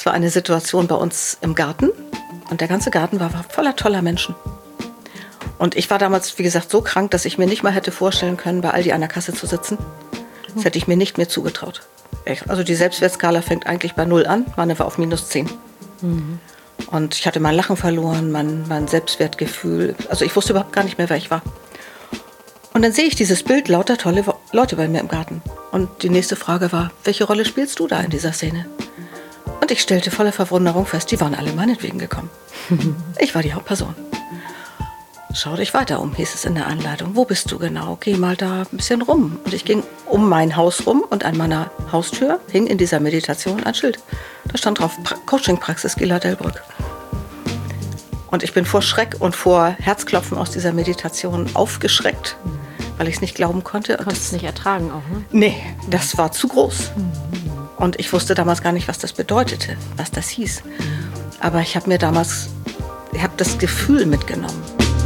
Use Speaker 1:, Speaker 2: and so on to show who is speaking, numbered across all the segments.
Speaker 1: war eine Situation bei uns im Garten und der ganze Garten war voller toller Menschen. Und ich war damals, wie gesagt, so krank, dass ich mir nicht mal hätte vorstellen können, bei Aldi an der Kasse zu sitzen. Das hätte ich mir nicht mehr zugetraut. Also die Selbstwertskala fängt eigentlich bei 0 an, meine war auf -10. Und ich hatte mein Lachen verloren, mein Selbstwertgefühl. Also ich wusste überhaupt gar nicht mehr, wer ich war. Und dann sehe ich dieses Bild, lauter tolle Leute bei mir im Garten. Und die nächste Frage war, welche Rolle spielst du da in dieser Szene? Und ich stellte voller Verwunderung fest, die waren alle meinetwegen gekommen. Ich war die Hauptperson. Schau dich weiter um, hieß es in der Anleitung. Wo bist du genau? Geh mal da ein bisschen rum. Und ich ging um mein Haus rum und an meiner Haustür hing in dieser Meditation ein Schild. Da stand drauf, Coaching-Praxis Gila Delbrück. Und ich bin vor Schreck und vor Herzklopfen aus dieser Meditation aufgeschreckt, weil ich es nicht glauben konnte.
Speaker 2: Du konntest es nicht ertragen auch, ne?
Speaker 1: Nee, das war zu groß. Und ich wusste damals gar nicht, was das bedeutete, was das hieß. Aber ich habe das Gefühl mitgenommen.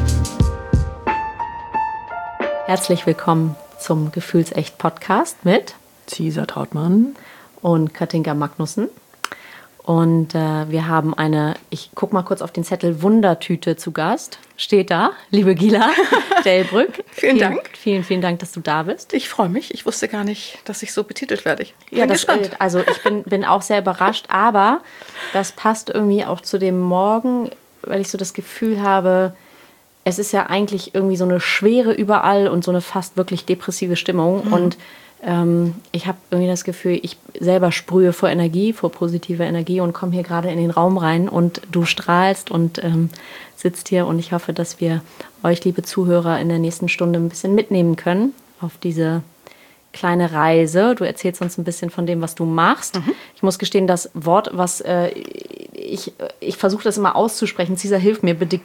Speaker 2: Herzlich willkommen zum Gefühlsecht-Podcast mit
Speaker 3: Cesar Trautmann
Speaker 2: und Katinka Magnussen. Und wir haben eine, ich guck mal kurz auf den Zettel, Wundertüte zu Gast. Steht da, liebe Gila Delbrück.
Speaker 1: Vielen Dank.
Speaker 2: Vielen Dank, dass du da bist.
Speaker 1: Ich freue mich. Ich wusste gar nicht, dass ich so betitelt werde. Ich
Speaker 2: bin
Speaker 1: gespannt.
Speaker 2: Also ich bin auch sehr überrascht, aber das passt irgendwie auch zu dem Morgen, weil ich so das Gefühl habe, es ist ja eigentlich irgendwie so eine Schwere überall und so eine fast wirklich depressive Stimmung. Und ich habe irgendwie das Gefühl, ich selber sprühe vor Energie, vor positiver Energie und komme hier gerade in den Raum rein und du strahlst und sitzt hier. Und ich hoffe, dass wir euch, liebe Zuhörer, in der nächsten Stunde ein bisschen mitnehmen können auf diese kleine Reise. Du erzählst uns ein bisschen von dem, was du machst. Ich muss gestehen, das Wort, was ich versuche das immer auszusprechen. Cesar, hilf mir bitte.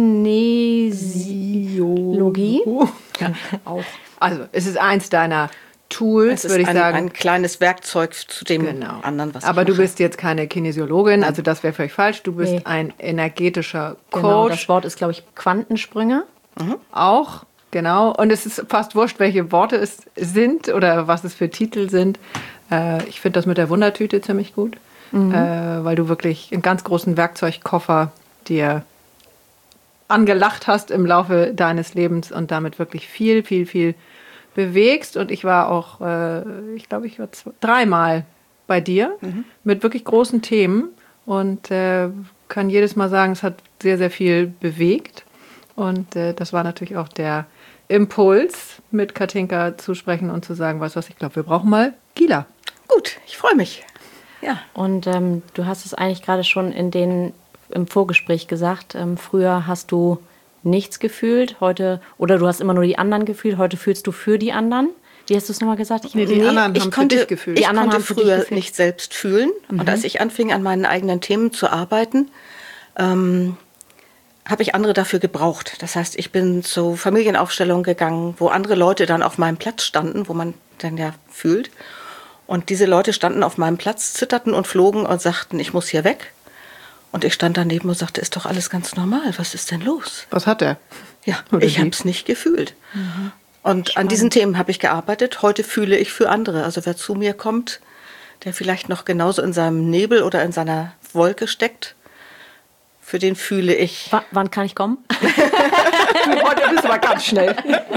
Speaker 2: Kinesiologie?
Speaker 3: Ja, auch. Also es ist eins deiner Tools, würde ich sagen.
Speaker 1: Ein kleines Werkzeug zu dem anderen, was
Speaker 3: Aber
Speaker 1: ich
Speaker 3: du
Speaker 1: mache.
Speaker 3: bist jetzt keine Kinesiologin, also das wäre vielleicht falsch. Du bist ein energetischer Coach.
Speaker 2: Genau, das Wort ist, glaube ich, Quantensprünge.
Speaker 3: Auch, genau. Und es ist fast wurscht, welche Worte es sind oder was es für Titel sind. Ich finde das mit der Wundertüte ziemlich gut, weil du wirklich einen ganz großen Werkzeugkoffer dir angelacht hast im Laufe deines Lebens und damit wirklich viel, viel, viel bewegst. Und ich war auch, ich glaube, ich war 3-mal bei dir mit wirklich großen Themen und kann jedes Mal sagen, es hat sehr, sehr viel bewegt. Und das war natürlich auch der Impuls, mit Katinka zu sprechen und zu sagen, weißt du was, ich glaube, wir brauchen mal Gila.
Speaker 1: Gut, ich freue mich. Ja.
Speaker 2: Und du hast es eigentlich gerade schon im Vorgespräch gesagt, früher hast du nichts gefühlt, heute, oder du hast immer nur die anderen gefühlt, heute fühlst du für die anderen. Wie hast du es nochmal gesagt?
Speaker 3: Die anderen haben für dich gefühlt.
Speaker 1: Ich konnte früher nicht selbst fühlen. Und als ich anfing, an meinen eigenen Themen zu arbeiten, habe ich andere dafür gebraucht. Das heißt, ich bin zu Familienaufstellungen gegangen, wo andere Leute dann auf meinem Platz standen, wo man dann ja fühlt. Und diese Leute standen auf meinem Platz, zitterten und flogen und sagten, ich muss hier weg. Und ich stand daneben und sagte, ist doch alles ganz normal, was ist denn los?
Speaker 3: Was hat er?
Speaker 1: Ja, ich habe es nicht gefühlt. Und spannend. An diesen Themen habe ich gearbeitet. Heute fühle ich für andere. Also wer zu mir kommt, der vielleicht noch genauso in seinem Nebel oder in seiner Wolke steckt, für den fühle ich.
Speaker 2: Wann kann ich kommen?
Speaker 3: Heute bist du aber ganz schnell.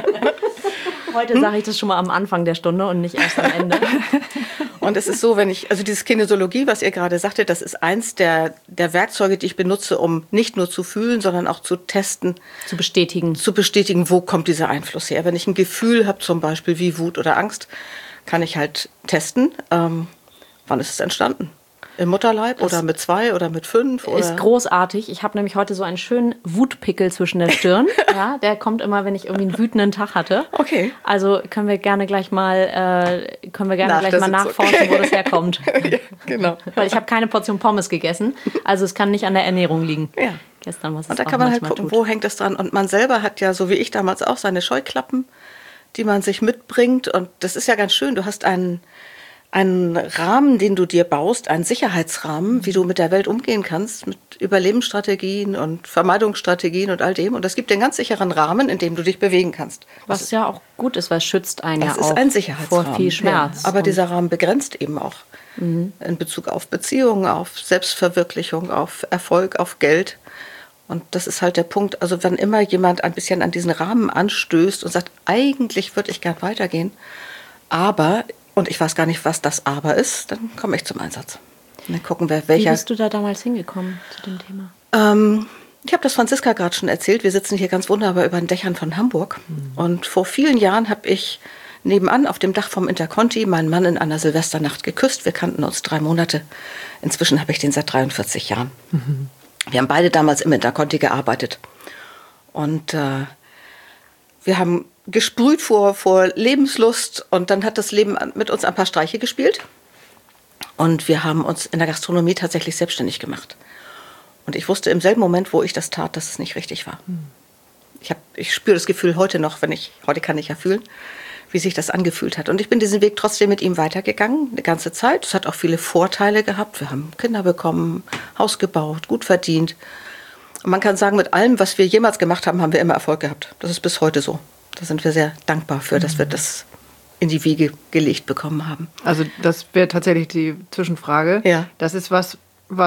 Speaker 2: Heute sage ich das schon mal am Anfang der Stunde und nicht erst am Ende.
Speaker 1: Und es ist so, also diese Kinesiologie, was ihr gerade sagtet, das ist eins der Werkzeuge, die ich benutze, um nicht nur zu fühlen, sondern auch zu testen.
Speaker 2: Zu bestätigen,
Speaker 1: wo kommt dieser Einfluss her. Wenn ich ein Gefühl habe, zum Beispiel wie Wut oder Angst, kann ich halt testen, wann ist es entstanden. Im Mutterleib oder mit 2 oder mit 5? Oder?
Speaker 2: Ist großartig. Ich habe nämlich heute so einen schönen Wutpickel zwischen der Stirn. Ja, der kommt immer, wenn ich irgendwie einen wütenden Tag hatte.
Speaker 1: Okay.
Speaker 2: Also können wir gerne gleich mal nachforschen, wo das herkommt.
Speaker 1: Ja, genau.
Speaker 2: Weil ich habe keine Portion Pommes gegessen. Also es kann nicht an der Ernährung liegen.
Speaker 1: Ja.
Speaker 2: Gestern, was
Speaker 1: und da kann man halt gucken, wo hängt das dran. Und man selber hat ja, so wie ich damals auch, seine Scheuklappen, die man sich mitbringt. Und das ist ja ganz schön. Du hast einen Rahmen, den du dir baust, einen Sicherheitsrahmen, wie du mit der Welt umgehen kannst, mit Überlebensstrategien und Vermeidungsstrategien und all dem. Und das gibt dir einen ganz sicheren Rahmen, in dem du dich bewegen kannst.
Speaker 2: Was ja auch gut ist, weil es schützt einen ja auch
Speaker 1: ein Sicherheitsrahmen.
Speaker 2: vor viel Schmerz.
Speaker 1: Ja, aber dieser Rahmen begrenzt eben auch. in Bezug auf Beziehungen, auf Selbstverwirklichung, auf Erfolg, auf Geld. Und das ist halt der Punkt, also wenn immer jemand ein bisschen an diesen Rahmen anstößt und sagt, eigentlich würde ich gern weitergehen, aber, und ich weiß gar nicht, was das Aber ist, dann komme ich zum Einsatz. Und dann gucken wir, welcher...
Speaker 2: Wie bist du da damals hingekommen zu dem Thema?
Speaker 1: Ich habe das Franziska gerade schon erzählt. Wir sitzen hier ganz wunderbar über den Dächern von Hamburg. Und vor vielen Jahren habe ich nebenan auf dem Dach vom Interconti meinen Mann in einer Silvesternacht geküsst. Wir kannten uns 3 Monate. Inzwischen habe ich den seit 43 Jahren. Wir haben beide damals im Interconti gearbeitet. Und wir haben gesprüht vor Lebenslust. Und dann hat das Leben mit uns ein paar Streiche gespielt. Und wir haben uns in der Gastronomie tatsächlich selbstständig gemacht. Und ich wusste im selben Moment, wo ich das tat, dass es nicht richtig war. Ich spüre das Gefühl heute noch, heute kann ich ja fühlen, wie sich das angefühlt hat. Und ich bin diesen Weg trotzdem mit ihm weitergegangen, eine ganze Zeit. Es hat auch viele Vorteile gehabt. Wir haben Kinder bekommen, Haus gebaut, gut verdient. Und man kann sagen, mit allem, was wir jemals gemacht haben, haben wir immer Erfolg gehabt. Das ist bis heute so. Da sind wir sehr dankbar für, dass wir das in die Wiege gelegt bekommen haben.
Speaker 3: Also das wäre tatsächlich die Zwischenfrage.
Speaker 1: Ja.
Speaker 3: Das ist was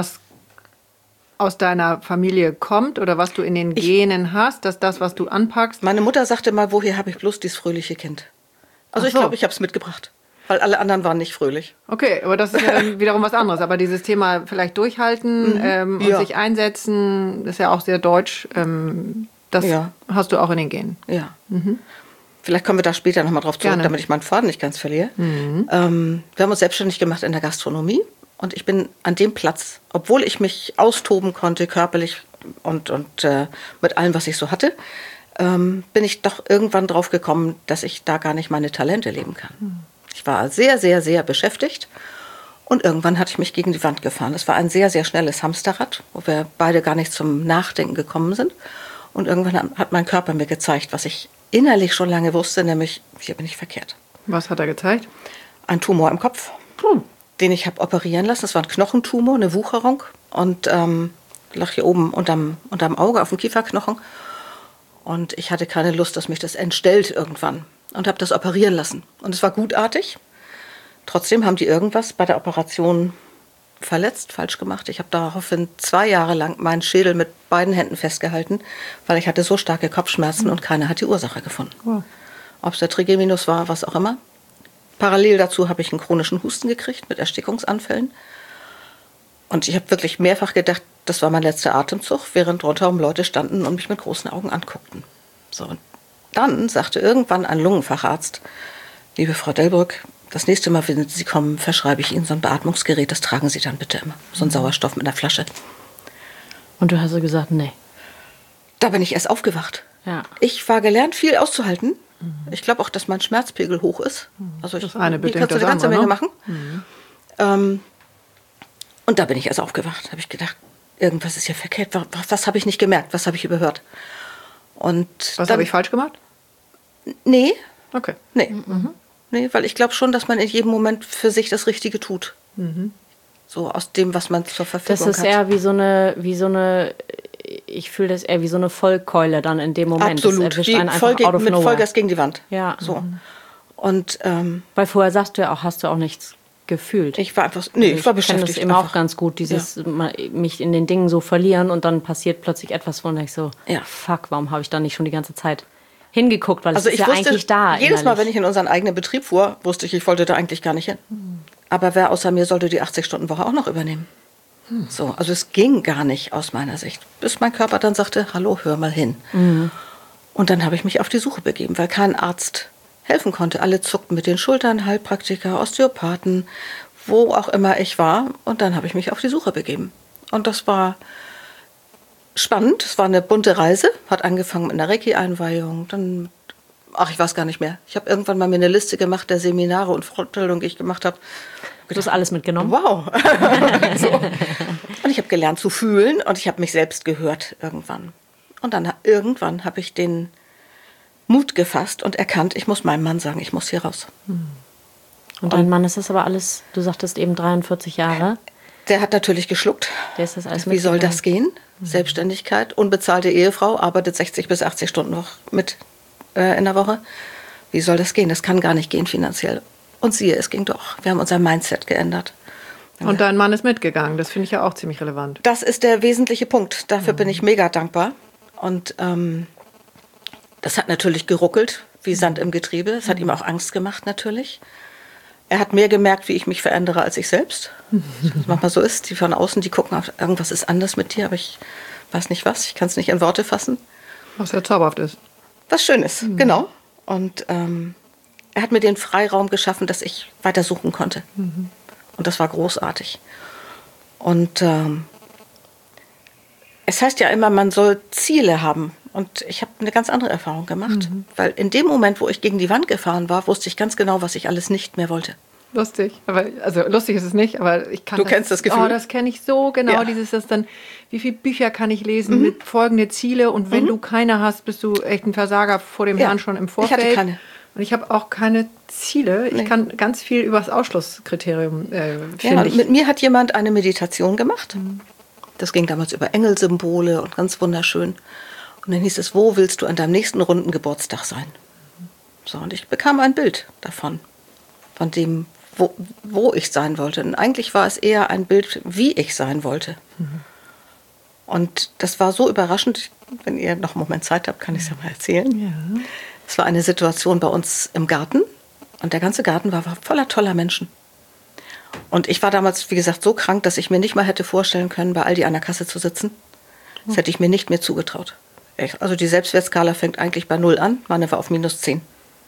Speaker 3: aus deiner Familie kommt oder was du in den Genen hast, dass das, was du anpackst?
Speaker 1: Meine Mutter sagte mal, woher habe ich bloß dieses fröhliche Kind? Also
Speaker 3: Ach
Speaker 1: ich
Speaker 3: so.
Speaker 1: glaube, ich habe es mitgebracht, weil alle anderen waren nicht fröhlich.
Speaker 3: Okay, aber das ist ja dann wiederum was anderes. Aber dieses Thema vielleicht durchhalten und
Speaker 1: Ja.
Speaker 3: sich einsetzen, ist ja auch sehr deutsch. Das
Speaker 1: Ja.
Speaker 3: hast du auch in den Genen.
Speaker 1: Ja. Vielleicht kommen wir da später nochmal drauf zurück,
Speaker 3: Gerne.
Speaker 1: damit ich meinen Faden nicht ganz verliere. Wir haben uns selbstständig gemacht in der Gastronomie. Und ich bin an dem Platz, obwohl ich mich austoben konnte, körperlich und mit allem, was ich so hatte, bin ich doch irgendwann drauf gekommen, dass ich da gar nicht meine Talente leben kann. Ich war sehr, sehr, sehr beschäftigt. Und irgendwann hatte ich mich gegen die Wand gefahren. Es war ein sehr, sehr schnelles Hamsterrad, wo wir beide gar nicht zum Nachdenken gekommen sind. Und irgendwann hat mein Körper mir gezeigt, was ich innerlich schon lange wusste, nämlich, hier bin ich verkehrt.
Speaker 3: Was hat er gezeigt?
Speaker 1: Ein Tumor im Kopf, den ich habe operieren lassen. Das war ein Knochentumor, eine Wucherung. Und lag hier oben unterm Auge auf dem Kieferknochen. Und ich hatte keine Lust, dass mich das entstellt irgendwann. Und habe das operieren lassen. Und es war gutartig. Trotzdem haben die irgendwas bei der Operation verletzt, falsch gemacht. Ich habe daraufhin 2 Jahre lang meinen Schädel mit beiden Händen festgehalten, weil ich hatte so starke Kopfschmerzen und keiner hat die Ursache gefunden.
Speaker 3: Wow.
Speaker 1: Ob es der Trigeminus war, was auch immer. Parallel dazu habe ich einen chronischen Husten gekriegt mit Erstickungsanfällen. Und ich habe wirklich mehrfach gedacht, das war mein letzter Atemzug, während rundherum Leute standen und mich mit großen Augen anguckten. So, und dann sagte irgendwann ein Lungenfacharzt, liebe Frau Delbrück, das nächste Mal, wenn Sie kommen, verschreibe ich Ihnen so ein Beatmungsgerät, das tragen Sie dann bitte immer. So ein Sauerstoff mit einer Flasche.
Speaker 2: Und du hast so gesagt, nee.
Speaker 1: Da bin ich erst aufgewacht.
Speaker 2: Ja.
Speaker 1: Ich war gelernt, viel auszuhalten. Ich glaube auch, dass mein Schmerzpegel hoch ist. Also
Speaker 3: Das eine
Speaker 1: hier
Speaker 3: bedingt
Speaker 1: kannst du
Speaker 3: das
Speaker 1: eine ganze
Speaker 3: andere,
Speaker 1: Menge
Speaker 3: ne?
Speaker 1: machen. Und da bin ich erst aufgewacht. Habe ich gedacht, irgendwas ist hier verkehrt. Was habe ich nicht gemerkt? Was habe ich überhört? Und
Speaker 3: Was
Speaker 1: dann-
Speaker 3: habe ich falsch gemacht?
Speaker 1: Nee,
Speaker 3: Okay.
Speaker 1: nee. Nee, weil ich glaube schon, dass man in jedem Moment für sich das Richtige tut. So aus dem, was man zur Verfügung
Speaker 2: Das ist
Speaker 1: hat.
Speaker 2: eher wie so eine, ich fühle das eher wie so eine Vollkeule dann in dem Moment.
Speaker 1: Absolut.
Speaker 2: Das erwischt
Speaker 1: Wie
Speaker 2: einen einfach out of
Speaker 1: mit
Speaker 2: nowhere.
Speaker 1: Vollgas gegen die Wand.
Speaker 2: Ja.
Speaker 1: So. Und
Speaker 2: Weil vorher sagst du ja auch, hast du auch nichts gefühlt.
Speaker 1: ich war einfach, nee, ich war
Speaker 2: Ich kenne
Speaker 1: beschäftigt.
Speaker 2: das eben auch
Speaker 1: einfach.
Speaker 2: ganz gut, dieses mich in den Dingen so verlieren und dann passiert plötzlich etwas, wo ich so,
Speaker 1: Ja.
Speaker 2: fuck, warum habe ich da nicht schon die ganze Zeit hingeguckt, weil
Speaker 1: Also
Speaker 2: es
Speaker 1: ich
Speaker 2: ist ja
Speaker 1: wusste,
Speaker 2: eigentlich da.
Speaker 1: jedes Mal,
Speaker 2: innerlich.
Speaker 1: wenn ich in unseren eigenen Betrieb fuhr, wusste ich wollte da eigentlich gar nicht hin. Aber wer außer mir sollte die 80-Stunden-Woche auch noch übernehmen? So, also es ging gar nicht aus meiner Sicht. Bis mein Körper dann sagte, hallo, hör mal hin. Und dann habe ich mich auf die Suche begeben, weil kein Arzt helfen konnte. Alle zuckten mit den Schultern, Heilpraktiker, Osteopathen, wo auch immer ich war. Und dann habe ich mich auf die Suche begeben. Und das war spannend. Es war eine bunte Reise. Hat angefangen mit einer Reiki-Einweihung. Dann, ich weiß gar nicht mehr. Ich habe irgendwann mal mir eine Liste gemacht der Seminare und Fortbildungen, die ich gemacht habe.
Speaker 2: Du hast alles mitgenommen.
Speaker 1: Wow. So. Und ich habe gelernt zu fühlen und ich habe mich selbst gehört irgendwann. Und dann irgendwann habe ich den Mut gefasst und erkannt, ich muss meinem Mann sagen, ich muss hier raus.
Speaker 2: Und dein Mann ist das aber alles, du sagtest eben 43 Jahre.
Speaker 1: Der hat natürlich geschluckt.
Speaker 2: Der ist das alles
Speaker 1: Wie soll
Speaker 2: mitgegangen.
Speaker 1: das gehen? Selbstständigkeit, unbezahlte Ehefrau, arbeitet 60 bis 80 Stunden noch mit in der Woche. Wie soll das gehen? Das kann gar nicht gehen finanziell. Und siehe, es ging doch. Wir haben unser Mindset geändert.
Speaker 3: Und dein Mann ist mitgegangen. Das finde ich ja auch ziemlich relevant.
Speaker 1: Das ist der wesentliche Punkt. Dafür bin ich mega dankbar. Und das hat natürlich geruckelt, wie Sand im Getriebe. Es hat ihm auch Angst gemacht, natürlich. Er hat mehr gemerkt, wie ich mich verändere, als ich selbst. Was manchmal so ist. Die von außen, die gucken, irgendwas ist anders mit dir, aber ich weiß nicht was. Ich kann es nicht in Worte fassen.
Speaker 3: Was ja zauberhaft ist.
Speaker 1: Was schön ist, genau. Und er hat mir den Freiraum geschaffen, dass ich weiter suchen konnte. Und das war großartig. Und es heißt ja immer, man soll Ziele haben. Und ich habe eine ganz andere Erfahrung gemacht. Weil in dem Moment, wo ich gegen die Wand gefahren war, wusste ich ganz genau, was ich alles nicht mehr wollte.
Speaker 3: Lustig. Aber, also lustig ist es nicht, aber ich kann
Speaker 1: Du kennst das Gefühl?
Speaker 3: Oh, das kenne ich so genau.
Speaker 1: Ja.
Speaker 3: Das dann, wie viele Bücher kann ich lesen mit folgende Ziele? Und wenn du keine hast, bist du echt ein Versager vor dem Herrn schon im Vorfeld.
Speaker 1: Ich hatte keine.
Speaker 3: Und ich habe auch keine Ziele. Ich kann ganz viel über das Ausschlusskriterium, finde ich.
Speaker 1: Mit mir hat jemand eine Meditation gemacht. Das ging damals über Engelsymbole und ganz wunderschön. Und dann hieß es, wo willst du an deinem nächsten runden Geburtstag sein? So, und ich bekam ein Bild davon, von dem, wo ich sein wollte. Und eigentlich war es eher ein Bild, wie ich sein wollte. Und das war so überraschend. Wenn ihr noch einen Moment Zeit habt, kann ich es ja mal erzählen.
Speaker 3: Ja.
Speaker 1: Es war eine Situation bei uns im Garten. Und der ganze Garten war voller toller Menschen. Und ich war damals, wie gesagt, so krank, dass ich mir nicht mal hätte vorstellen können, bei Aldi an der Kasse zu sitzen. Das hätte ich mir nicht mehr zugetraut. Also die Selbstwertskala fängt eigentlich bei 0 an. Meine war auf -10.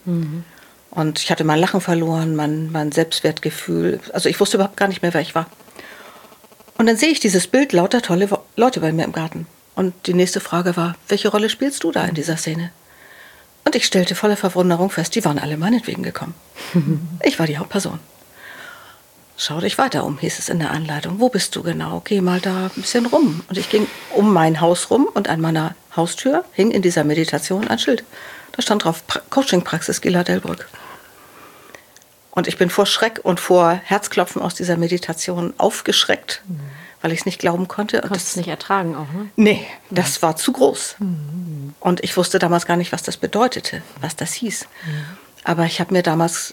Speaker 1: Und ich hatte mein Lachen verloren, mein Selbstwertgefühl. Also ich wusste überhaupt gar nicht mehr, wer ich war. Und dann sehe ich dieses Bild, lauter tolle Leute bei mir im Garten. Und die nächste Frage war, welche Rolle spielst du da in dieser Szene? Und ich stellte voller Verwunderung fest, die waren alle meinetwegen gekommen. Ich war die Hauptperson. Schau dich weiter um, hieß es in der Anleitung. Wo bist du genau? Geh mal da ein bisschen rum. Und ich ging um mein Haus rum und an meiner Haustür hing in dieser Meditation ein Schild. Da stand drauf, Coaching-Praxis Gila Delbrück. Und ich bin vor Schreck und vor Herzklopfen aus dieser Meditation aufgeschreckt, weil ich es nicht glauben konnte.
Speaker 2: Du konntest es nicht ertragen auch, ne?
Speaker 1: Nee, das war zu groß. Und ich wusste damals gar nicht, was das bedeutete, was das hieß. Aber ich habe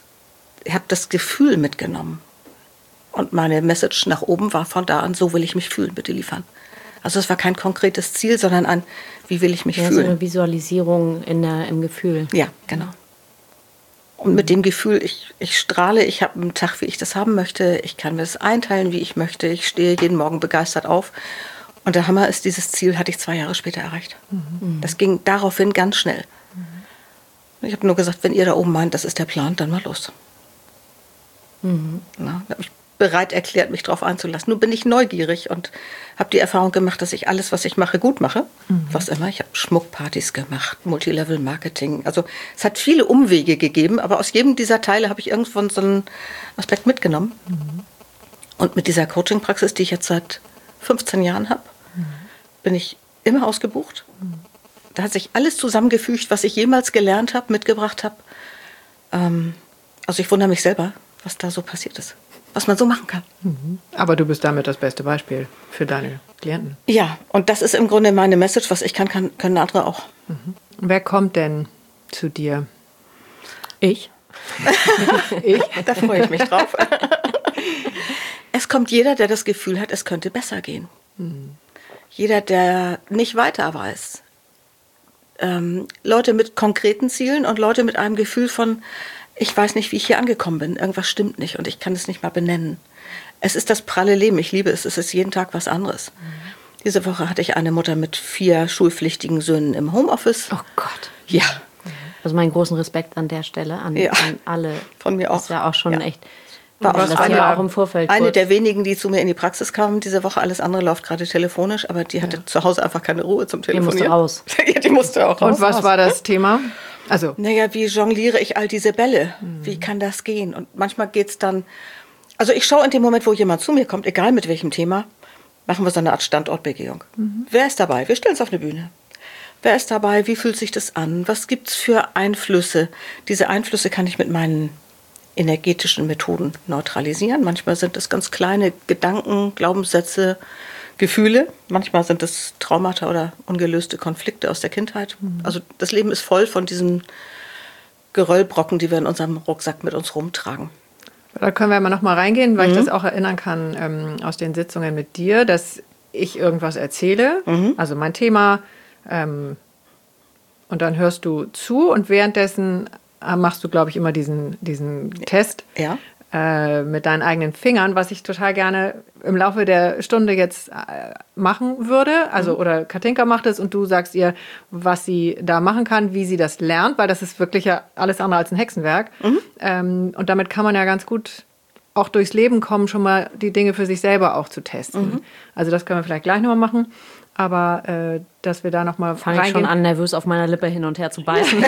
Speaker 1: das Gefühl mitgenommen. Und meine Message nach oben war von da an, so will ich mich fühlen, bitte liefern. Also es war kein konkretes Ziel, sondern wie will ich mich fühlen.
Speaker 2: So eine Visualisierung im Gefühl.
Speaker 1: Ja, genau. Und mit dem Gefühl, ich strahle, ich habe einen Tag, wie ich das haben möchte, ich kann mir das einteilen, wie ich möchte, ich stehe jeden Morgen begeistert auf. Und der Hammer ist, dieses Ziel hatte ich 2 Jahre später erreicht. Das ging daraufhin ganz schnell. Ich habe nur gesagt, wenn ihr da oben meint, das ist der Plan, dann mal los. Na, da habe ich bereit erklärt, mich darauf einzulassen. Nun bin ich neugierig und habe die Erfahrung gemacht, dass ich alles, was ich mache, gut mache. Was immer. Ich habe Schmuckpartys gemacht, Multilevel-Marketing. Also es hat viele Umwege gegeben, aber aus jedem dieser Teile habe ich irgendwann so einen Aspekt mitgenommen. Und mit dieser Coaching-Praxis, die ich jetzt seit 15 Jahren habe, bin ich immer ausgebucht. Da hat sich alles zusammengefügt, was ich jemals gelernt habe, mitgebracht habe. Also ich wundere mich selber, was da so passiert ist. Was man so machen kann.
Speaker 3: Aber du bist damit das beste Beispiel für deine Klienten.
Speaker 1: Ja, und das ist im Grunde meine Message. Was ich kann, können andere auch.
Speaker 3: Wer kommt denn zu dir?
Speaker 2: Ich?
Speaker 1: Da freue ich mich drauf. Es kommt jeder, der das Gefühl hat, es könnte besser gehen. Jeder, der nicht weiter weiß. Leute mit konkreten Zielen und Leute mit einem Gefühl von, ich weiß nicht, wie ich hier angekommen bin. Irgendwas stimmt nicht und ich kann es nicht mal benennen. Es ist das pralle Leben. Ich liebe es. Es ist jeden Tag was anderes. Diese Woche hatte ich eine Mutter mit 4 schulpflichtigen Söhnen im Homeoffice.
Speaker 2: Oh Gott.
Speaker 1: Ja.
Speaker 2: Also meinen großen Respekt an der Stelle, an alle.
Speaker 1: Von mir auch.
Speaker 2: Das ist ja auch schon echt.
Speaker 1: War
Speaker 2: das ja auch im Vorfeld.
Speaker 1: Eine der wenigen, die zu mir in die Praxis kamen diese Woche. Alles andere läuft gerade telefonisch, aber die hatte zu Hause einfach keine Ruhe zum Telefonieren.
Speaker 2: Die musste raus.
Speaker 1: Ja, die musste auch raus.
Speaker 3: Und was war das Thema? Also.
Speaker 1: Naja, wie jongliere ich all diese Bälle? Wie kann das gehen? Und manchmal geht es dann, also ich schaue in dem Moment, wo jemand zu mir kommt, egal mit welchem Thema, machen wir so eine Art Standortbegehung. Wer ist dabei? Wir stellen es auf eine Bühne. Wer ist dabei? Wie fühlt sich das an? Was gibt es für Einflüsse? Diese Einflüsse kann ich mit meinen energetischen Methoden neutralisieren. Manchmal sind es ganz kleine Gedanken, Glaubenssätze, Gefühle. Manchmal sind es Traumata oder ungelöste Konflikte aus der Kindheit. Also das Leben ist voll von diesen Geröllbrocken, die wir in unserem Rucksack mit uns rumtragen.
Speaker 3: Da können wir mal noch mal reingehen, weil ich das auch erinnern kann aus den Sitzungen mit dir, dass ich irgendwas erzähle, also mein Thema, und dann hörst du zu und währenddessen machst du, glaube ich, immer diesen Test mit deinen eigenen Fingern, was ich total gerne im Laufe der Stunde jetzt machen würde. Also, oder Katinka macht es und du sagst ihr, was sie da machen kann, wie sie das lernt, weil das ist wirklich ja alles andere als ein Hexenwerk. Und damit kann man ja ganz gut auch durchs Leben kommen, schon mal die Dinge für sich selber auch zu testen. Also das können wir vielleicht gleich nochmal machen. Aber dass wir da nochmal
Speaker 2: fange ich schon an, nervös auf meiner Lippe hin und her zu beißen.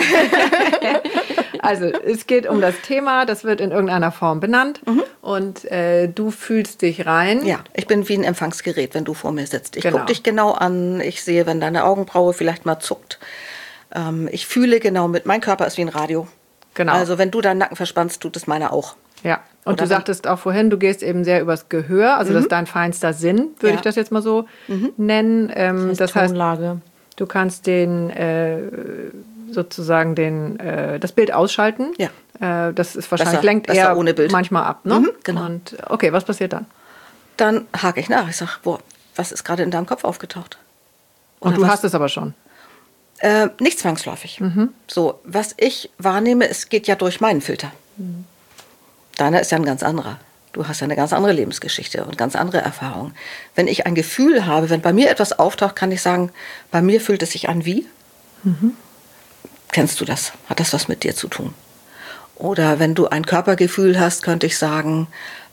Speaker 3: Also es geht um das Thema, das wird in irgendeiner Form benannt und du fühlst dich rein.
Speaker 1: Ja, ich bin wie ein Empfangsgerät, wenn du vor mir sitzt. Ich gucke dich genau an, ich sehe, wenn deine Augenbraue vielleicht mal zuckt. Ich fühle genau mit, mein Körper ist wie ein Radio.
Speaker 3: Genau.
Speaker 1: Also wenn du deinen Nacken verspannst, tut es meiner auch.
Speaker 3: Ja, und du sagtest auch vorhin, du gehst eben sehr übers Gehör, also das ist dein feinster Sinn, würde ich das jetzt mal so nennen. Das heißt, du kannst den sozusagen das Bild ausschalten. Ja. Das ist wahrscheinlich, lenkt eher ohne Bild manchmal ab. Ne?
Speaker 1: Genau.
Speaker 3: Und okay, was passiert dann?
Speaker 1: Dann hake ich nach. Ich sage, was ist gerade in deinem Kopf aufgetaucht?
Speaker 3: Und du hast es aber schon?
Speaker 1: Nicht zwangsläufig. So, was ich wahrnehme, es geht ja durch meinen Filter. Deiner ist ja ein ganz anderer. Du hast ja eine ganz andere Lebensgeschichte und ganz andere Erfahrungen. Wenn ich ein Gefühl habe, wenn bei mir etwas auftaucht, kann ich sagen, bei mir fühlt es sich an wie? Kennst du das? Hat das was mit dir zu tun? Oder wenn du ein Körpergefühl hast, könnte ich sagen,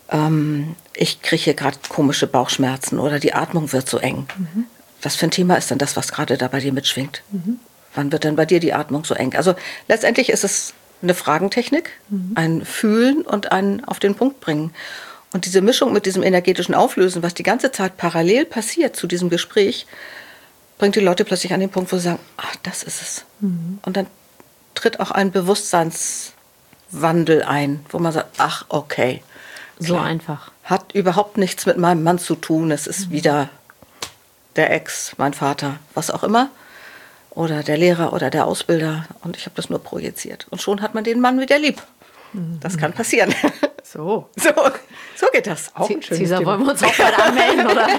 Speaker 1: ich kriege hier gerade komische Bauchschmerzen oder die Atmung wird so eng. Was für ein Thema ist denn das, was gerade da bei dir mitschwingt? Wann wird denn bei dir die Atmung so eng? Also letztendlich ist es eine Fragentechnik, ein Fühlen und ein auf den Punkt bringen. Und diese Mischung mit diesem energetischen Auflösen, was die ganze Zeit parallel passiert zu diesem Gespräch, bringt die Leute plötzlich an den Punkt, wo sie sagen, ach, das ist es. Und dann tritt auch ein Bewusstseinswandel ein, wo man sagt, ach, okay.
Speaker 2: So einfach.
Speaker 1: Hat überhaupt nichts mit meinem Mann zu tun. Es ist wieder der Ex, mein Vater, was auch immer. Oder der Lehrer oder der Ausbilder. Und ich habe das nur projiziert. Und schon hat man den Mann wieder lieb. Das kann passieren.
Speaker 3: So
Speaker 1: geht das.
Speaker 3: Auch ein schönes
Speaker 2: Cesar, wollen wir uns auch bald anmelden, oder?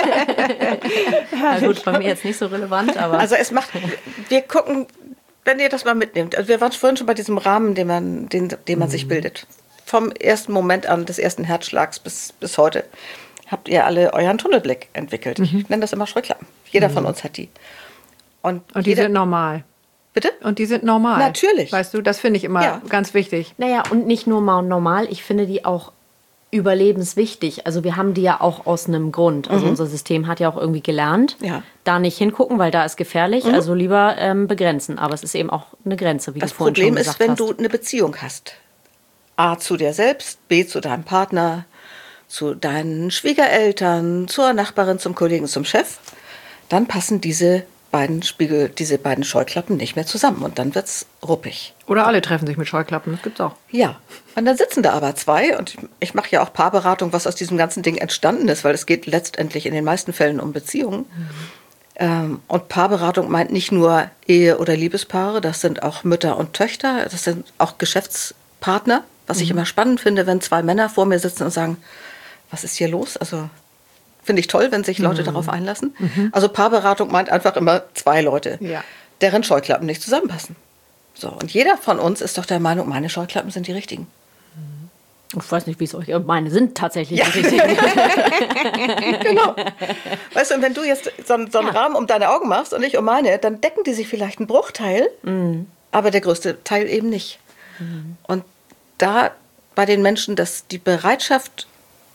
Speaker 2: Na gut, bei mir jetzt nicht so relevant, aber...
Speaker 1: Also wir gucken, wenn ihr das mal mitnehmt. Also wir waren vorhin schon bei diesem Rahmen, den man sich bildet. Vom ersten Moment an, des ersten Herzschlags bis heute, habt ihr alle euren Tunnelblick entwickelt. Ich nenne das immer Scheuklappen. Jeder von uns hat die. Und
Speaker 3: die sind normal.
Speaker 1: Bitte?
Speaker 3: Und die sind normal.
Speaker 1: Natürlich.
Speaker 3: Weißt du, das finde ich immer ganz wichtig.
Speaker 2: Naja, und nicht nur mal normal, ich finde die auch überlebenswichtig. Also wir haben die ja auch aus einem Grund. Also unser System hat ja auch irgendwie gelernt, da nicht hingucken, weil da ist gefährlich. Also lieber begrenzen. Aber es ist eben auch eine Grenze, wie du vorhin schon gesagt hast.
Speaker 1: Das Problem ist, wenn du eine Beziehung hast. A, zu dir selbst, B, zu deinem Partner, zu deinen Schwiegereltern, zur Nachbarin, zum Kollegen, zum Chef, dann passen diese beiden Scheuklappen nicht mehr zusammen und dann wird's ruppig.
Speaker 3: Oder alle treffen sich mit Scheuklappen, das gibt's auch.
Speaker 1: Ja, und dann sitzen da aber zwei und ich mache ja auch Paarberatung, was aus diesem ganzen Ding entstanden ist, weil es geht letztendlich in den meisten Fällen um Beziehungen. Und Paarberatung meint nicht nur Ehe- oder Liebespaare, das sind auch Mütter und Töchter, das sind auch Geschäftspartner, was ich immer spannend finde, wenn zwei Männer vor mir sitzen und sagen, was ist hier los? Also finde ich toll, wenn sich Leute darauf einlassen. Also Paarberatung meint einfach immer zwei Leute, deren Scheuklappen nicht zusammenpassen. So, und jeder von uns ist doch der Meinung, meine Scheuklappen sind die richtigen.
Speaker 2: Ich weiß nicht, wie es euch... Meine sind tatsächlich die richtigen.
Speaker 1: Genau. Weißt du, und wenn du jetzt so einen Rahmen um deine Augen machst und ich um meine, dann decken die sich vielleicht einen Bruchteil, aber der größte Teil eben nicht. Und da bei den Menschen, dass die Bereitschaft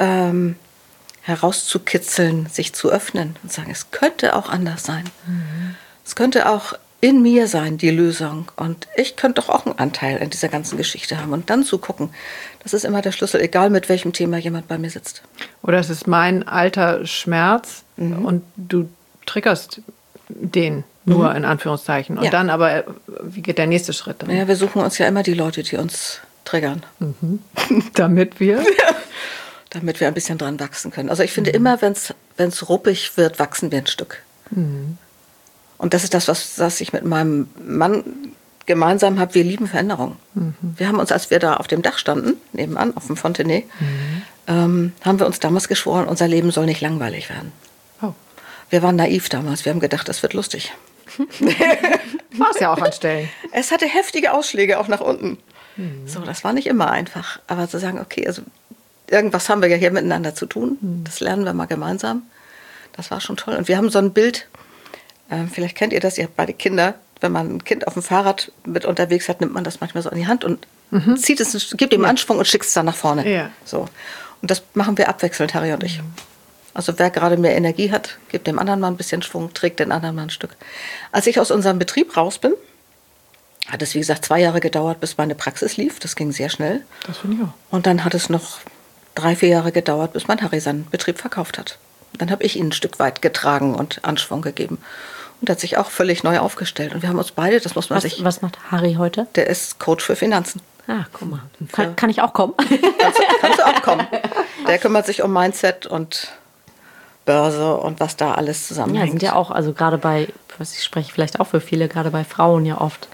Speaker 1: herauszukitzeln, sich zu öffnen und sagen, es könnte auch anders sein. Es könnte auch in mir sein, die Lösung. Und ich könnte doch auch einen Anteil in dieser ganzen Geschichte haben. Und dann zu gucken, das ist immer der Schlüssel, egal mit welchem Thema jemand bei mir sitzt.
Speaker 3: Oder es ist mein alter Schmerz und du triggerst den nur in Anführungszeichen. Und dann aber, wie geht der nächste Schritt dann?
Speaker 1: Ja, wir suchen uns ja immer die Leute, die uns triggern.
Speaker 3: Damit wir...
Speaker 1: Damit wir ein bisschen dran wachsen können. Also ich finde immer, wenn es ruppig wird, wachsen wir ein Stück. Und das ist das, was ich mit meinem Mann gemeinsam haben, wir lieben Veränderungen. Wir haben uns, als wir da auf dem Dach standen, nebenan, auf dem Fontenay, haben wir uns damals geschworen, unser Leben soll nicht langweilig werden.
Speaker 3: Oh.
Speaker 1: Wir waren naiv damals, wir haben gedacht, das wird lustig.
Speaker 3: War es ja auch an Stellen.
Speaker 1: Es hatte heftige Ausschläge auch nach unten. So, das war nicht immer einfach. Aber zu sagen, okay, also irgendwas haben wir ja hier miteinander zu tun. Das lernen wir mal gemeinsam. Das war schon toll. Und wir haben so ein Bild, vielleicht kennt ihr das, ihr habt beide Kinder. Wenn man ein Kind auf dem Fahrrad mit unterwegs hat, nimmt man das manchmal so in die Hand und zieht es, gibt ihm Anschwung und schickt es dann nach vorne.
Speaker 3: Ja.
Speaker 1: So. Und das machen wir abwechselnd, Harry und ich. Also wer gerade mehr Energie hat, gibt dem anderen mal ein bisschen Schwung, trägt den anderen mal ein Stück. Als ich aus unserem Betrieb raus bin, hat es wie gesagt 2 Jahre gedauert, bis meine Praxis lief. Das ging sehr schnell.
Speaker 3: Das finde ich auch.
Speaker 1: Und dann hat es noch 3, 4 Jahre gedauert, bis mein Harry seinen Betrieb verkauft hat. Dann habe ich ihn ein Stück weit getragen und Anschwung gegeben. Und hat sich auch völlig neu aufgestellt. Und wir haben uns beide, das muss man sich...
Speaker 2: Was macht Harry heute?
Speaker 1: Der ist Coach für Finanzen.
Speaker 2: Ah, guck mal. Kann ich auch kommen?
Speaker 1: Kannst du auch kommen. Der kümmert sich um Mindset und Börse und was da alles zusammenhängt.
Speaker 2: Ja, sind ja auch, also gerade bei, ich spreche vielleicht auch für viele, gerade bei Frauen ja oft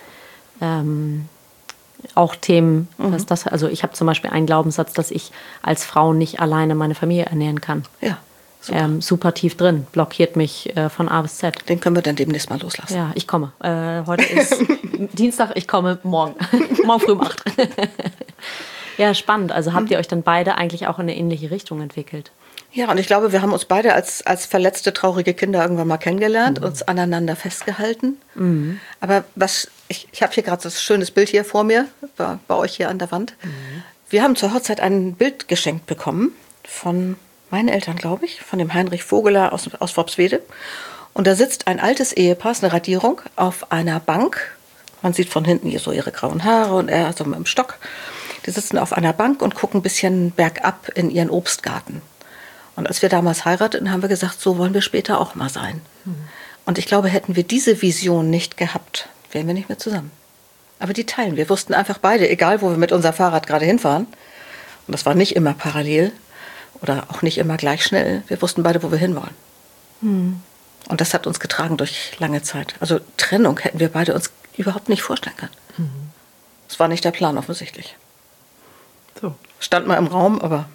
Speaker 2: auch Themen, dass das, also ich habe zum Beispiel einen Glaubenssatz, dass ich als Frau nicht alleine meine Familie ernähren kann.
Speaker 1: Ja,
Speaker 2: super tief drin, blockiert mich von A bis Z.
Speaker 1: Den können wir dann demnächst mal loslassen.
Speaker 2: Ja, ich komme. Heute ist Dienstag, ich komme morgen. Morgen früh um 8. Ja, spannend. Also habt ihr euch dann beide eigentlich auch in eine ähnliche Richtung entwickelt?
Speaker 1: Ja, und ich glaube, wir haben uns beide als verletzte, traurige Kinder irgendwann mal kennengelernt, uns aneinander festgehalten. Aber ich habe hier gerade so ein schönes Bild hier vor mir, bei euch hier an der Wand. Wir haben zur Hochzeit ein Bild geschenkt bekommen von meinen Eltern, glaube ich, von dem Heinrich Vogeler aus Worpswede. Und da sitzt ein altes Ehepaar, eine Radierung, auf einer Bank. Man sieht von hinten hier so ihre grauen Haare und er so mit dem Stock. Die sitzen auf einer Bank und gucken ein bisschen bergab in ihren Obstgarten. Und als wir damals heirateten, haben wir gesagt, so wollen wir später auch mal sein. Und ich glaube, hätten wir diese Vision nicht gehabt, wären wir nicht mehr zusammen. Aber die teilen. Wir wussten einfach beide, egal wo wir mit unserem Fahrrad gerade hinfahren, und das war nicht immer parallel oder auch nicht immer gleich schnell, wir wussten beide, wo wir hinwollen. Und das hat uns getragen durch lange Zeit. Also Trennung hätten wir beide uns überhaupt nicht vorstellen können. Das war nicht der Plan offensichtlich.
Speaker 3: So.
Speaker 1: Stand mal im Raum, aber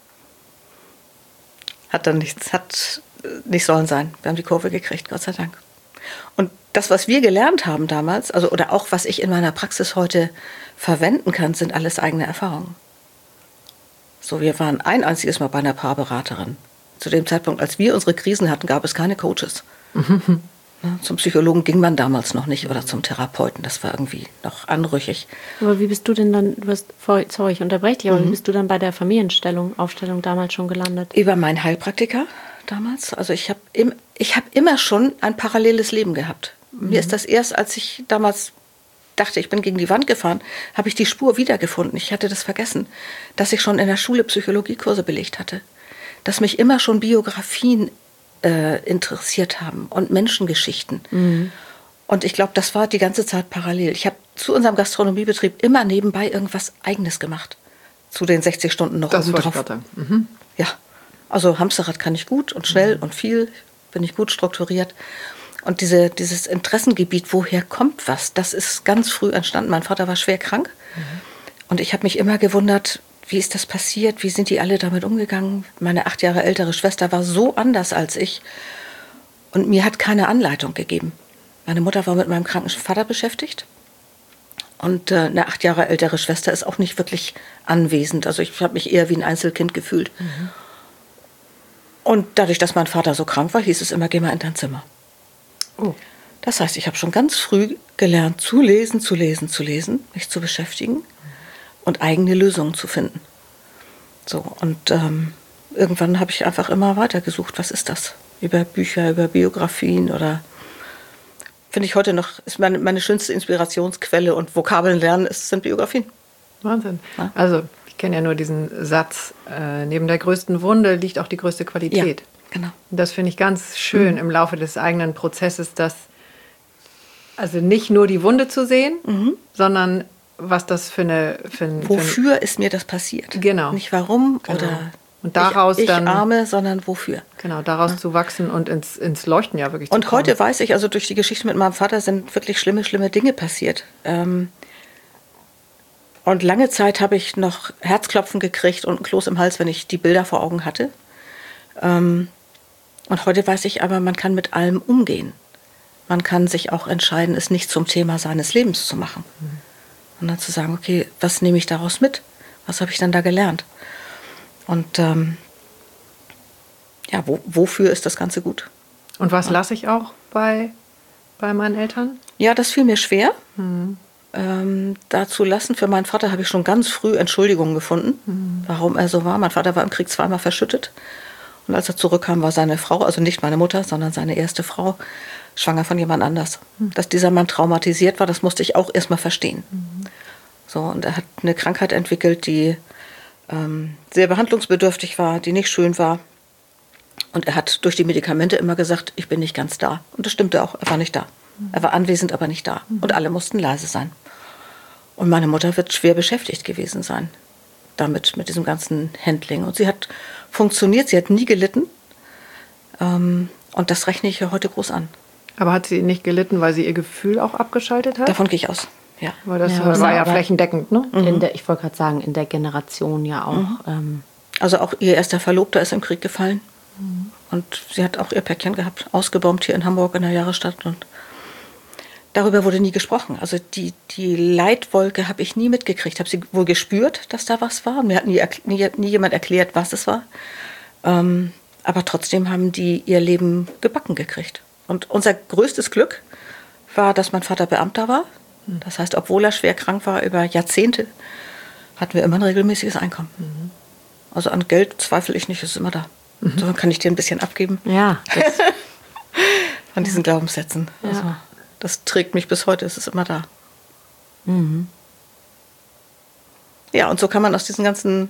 Speaker 1: hat nicht sollen sein. Wir haben die Kurve gekriegt, Gott sei Dank. Und das, was wir gelernt haben damals, also oder auch was ich in meiner Praxis heute verwenden kann, sind alles eigene Erfahrungen. So, wir waren ein einziges Mal bei einer Paarberaterin. Zu dem Zeitpunkt, als wir unsere Krisen hatten, gab es keine Coaches. Zum Psychologen ging man damals noch nicht oder zum Therapeuten. Das war irgendwie noch anrüchig.
Speaker 2: Aber wie bist du denn dann, sorry, ich unterbreche dich, aber wie bist du dann bei der Aufstellung damals schon gelandet?
Speaker 1: Über meinen Heilpraktiker damals. Also ich hab immer schon ein paralleles Leben gehabt. Mir ist das erst, als ich damals dachte, ich bin gegen die Wand gefahren, habe ich die Spur wiedergefunden. Ich hatte das vergessen, dass ich schon in der Schule Psychologiekurse belegt hatte. Dass mich immer schon Biografien interessiert haben und Menschengeschichten. Und ich glaube, das war die ganze Zeit parallel. Ich habe zu unserem Gastronomiebetrieb immer nebenbei irgendwas Eigenes gemacht. Zu den 60 Stunden noch
Speaker 3: das
Speaker 1: oben drauf. Ja, also Hamsterrad kann ich gut und schnell und viel, bin ich gut strukturiert. Und dieses Interessengebiet, woher kommt was, das ist ganz früh entstanden. Mein Vater war schwer krank und ich habe mich immer gewundert, wie ist das passiert? Wie sind die alle damit umgegangen? Meine 8 Jahre ältere Schwester war so anders als ich. Und mir hat keine Anleitung gegeben. Meine Mutter war mit meinem kranken Vater beschäftigt. Und eine 8 Jahre ältere Schwester ist auch nicht wirklich anwesend. Also ich habe mich eher wie ein Einzelkind gefühlt. Und dadurch, dass mein Vater so krank war, hieß es immer, geh mal in dein Zimmer.
Speaker 3: Oh.
Speaker 1: Das heißt, ich habe schon ganz früh gelernt, zu lesen, mich zu beschäftigen und eigene Lösungen zu finden. So, und irgendwann habe ich einfach immer weitergesucht, was ist das? Über Bücher, über Biografien oder finde ich heute noch, ist meine schönste Inspirationsquelle und Vokabeln lernen, sind Biografien.
Speaker 3: Wahnsinn.
Speaker 1: Ja.
Speaker 3: Also ich kenne ja nur diesen Satz, neben der größten Wunde liegt auch die größte Qualität.
Speaker 1: Ja, genau.
Speaker 3: Und das finde ich ganz schön im Laufe des eigenen Prozesses, also nicht nur die Wunde zu sehen, sondern was das für
Speaker 1: Wofür ist mir das passiert?
Speaker 3: Genau.
Speaker 1: Nicht warum
Speaker 3: Genau.
Speaker 1: oder
Speaker 3: Und daraus
Speaker 1: ich
Speaker 3: dann
Speaker 1: Arme, sondern wofür.
Speaker 3: genau, daraus zu wachsen und ins Leuchten ja wirklich zu
Speaker 1: Und
Speaker 3: kommen.
Speaker 1: heute weiß ich, also durch die Geschichte mit meinem Vater sind wirklich schlimme, schlimme Dinge passiert. Und lange Zeit habe ich noch Herzklopfen gekriegt und ein Kloß im Hals, wenn ich die Bilder vor Augen hatte. Und heute weiß ich aber, man kann mit allem umgehen. Man kann sich auch entscheiden, es nicht zum Thema seines Lebens zu machen. Und dann zu sagen, okay, was nehme ich daraus mit? Was habe ich dann da gelernt? Und ja, wofür ist das Ganze gut?
Speaker 3: Und was lasse ich auch bei meinen Eltern?
Speaker 1: Ja, das fiel mir schwer. Da zu lassen. Für meinen Vater habe ich schon ganz früh Entschuldigungen gefunden, warum er so war. Mein Vater war im Krieg zweimal verschüttet. Und als er zurückkam, war seine Frau, also nicht meine Mutter, sondern seine erste Frau, schwanger von jemand anders. Dass dieser Mann traumatisiert war, das musste ich auch erstmal verstehen. So, und er hat eine Krankheit entwickelt, die sehr behandlungsbedürftig war, die nicht schön war. Und er hat durch die Medikamente immer gesagt, ich bin nicht ganz da. Und das stimmte auch, er war nicht da. Er war anwesend, aber nicht da. Und alle mussten leise sein. Und meine Mutter wird schwer beschäftigt gewesen sein damit, mit diesem ganzen Handling. Und sie hat funktioniert, sie hat nie gelitten. Und das rechne ich ihr heute groß an.
Speaker 3: Aber hat sie nicht gelitten, weil sie ihr Gefühl auch abgeschaltet hat?
Speaker 1: Davon gehe ich aus, ja.
Speaker 3: Weil das
Speaker 2: Ja,
Speaker 3: war ja
Speaker 2: aber
Speaker 3: flächendeckend, ne?
Speaker 2: Ich wollte gerade sagen, in der Generation ja auch.
Speaker 1: Also auch ihr erster Verlobter ist im Krieg gefallen. Und sie hat auch ihr Päckchen gehabt, ausgebombt hier in Hamburg in der Jahrestadt. Und darüber wurde nie gesprochen. Also die Leitwolke habe ich nie mitgekriegt. Habe sie wohl gespürt, dass da was war. Und mir hat nie jemand erklärt, was es war. Aber trotzdem haben die ihr Leben gebacken gekriegt. Und unser größtes Glück war, dass mein Vater Beamter war. Das heißt, obwohl er schwer krank war, über Jahrzehnte, hatten wir immer ein regelmäßiges Einkommen. Also an Geld zweifle ich nicht, es ist immer da. So kann ich dir ein bisschen abgeben
Speaker 2: Ja, das,
Speaker 1: von diesen Glaubenssätzen.
Speaker 2: Ja.
Speaker 1: Also, das trägt mich bis heute, es ist immer da. Ja, und so kann man aus diesen ganzen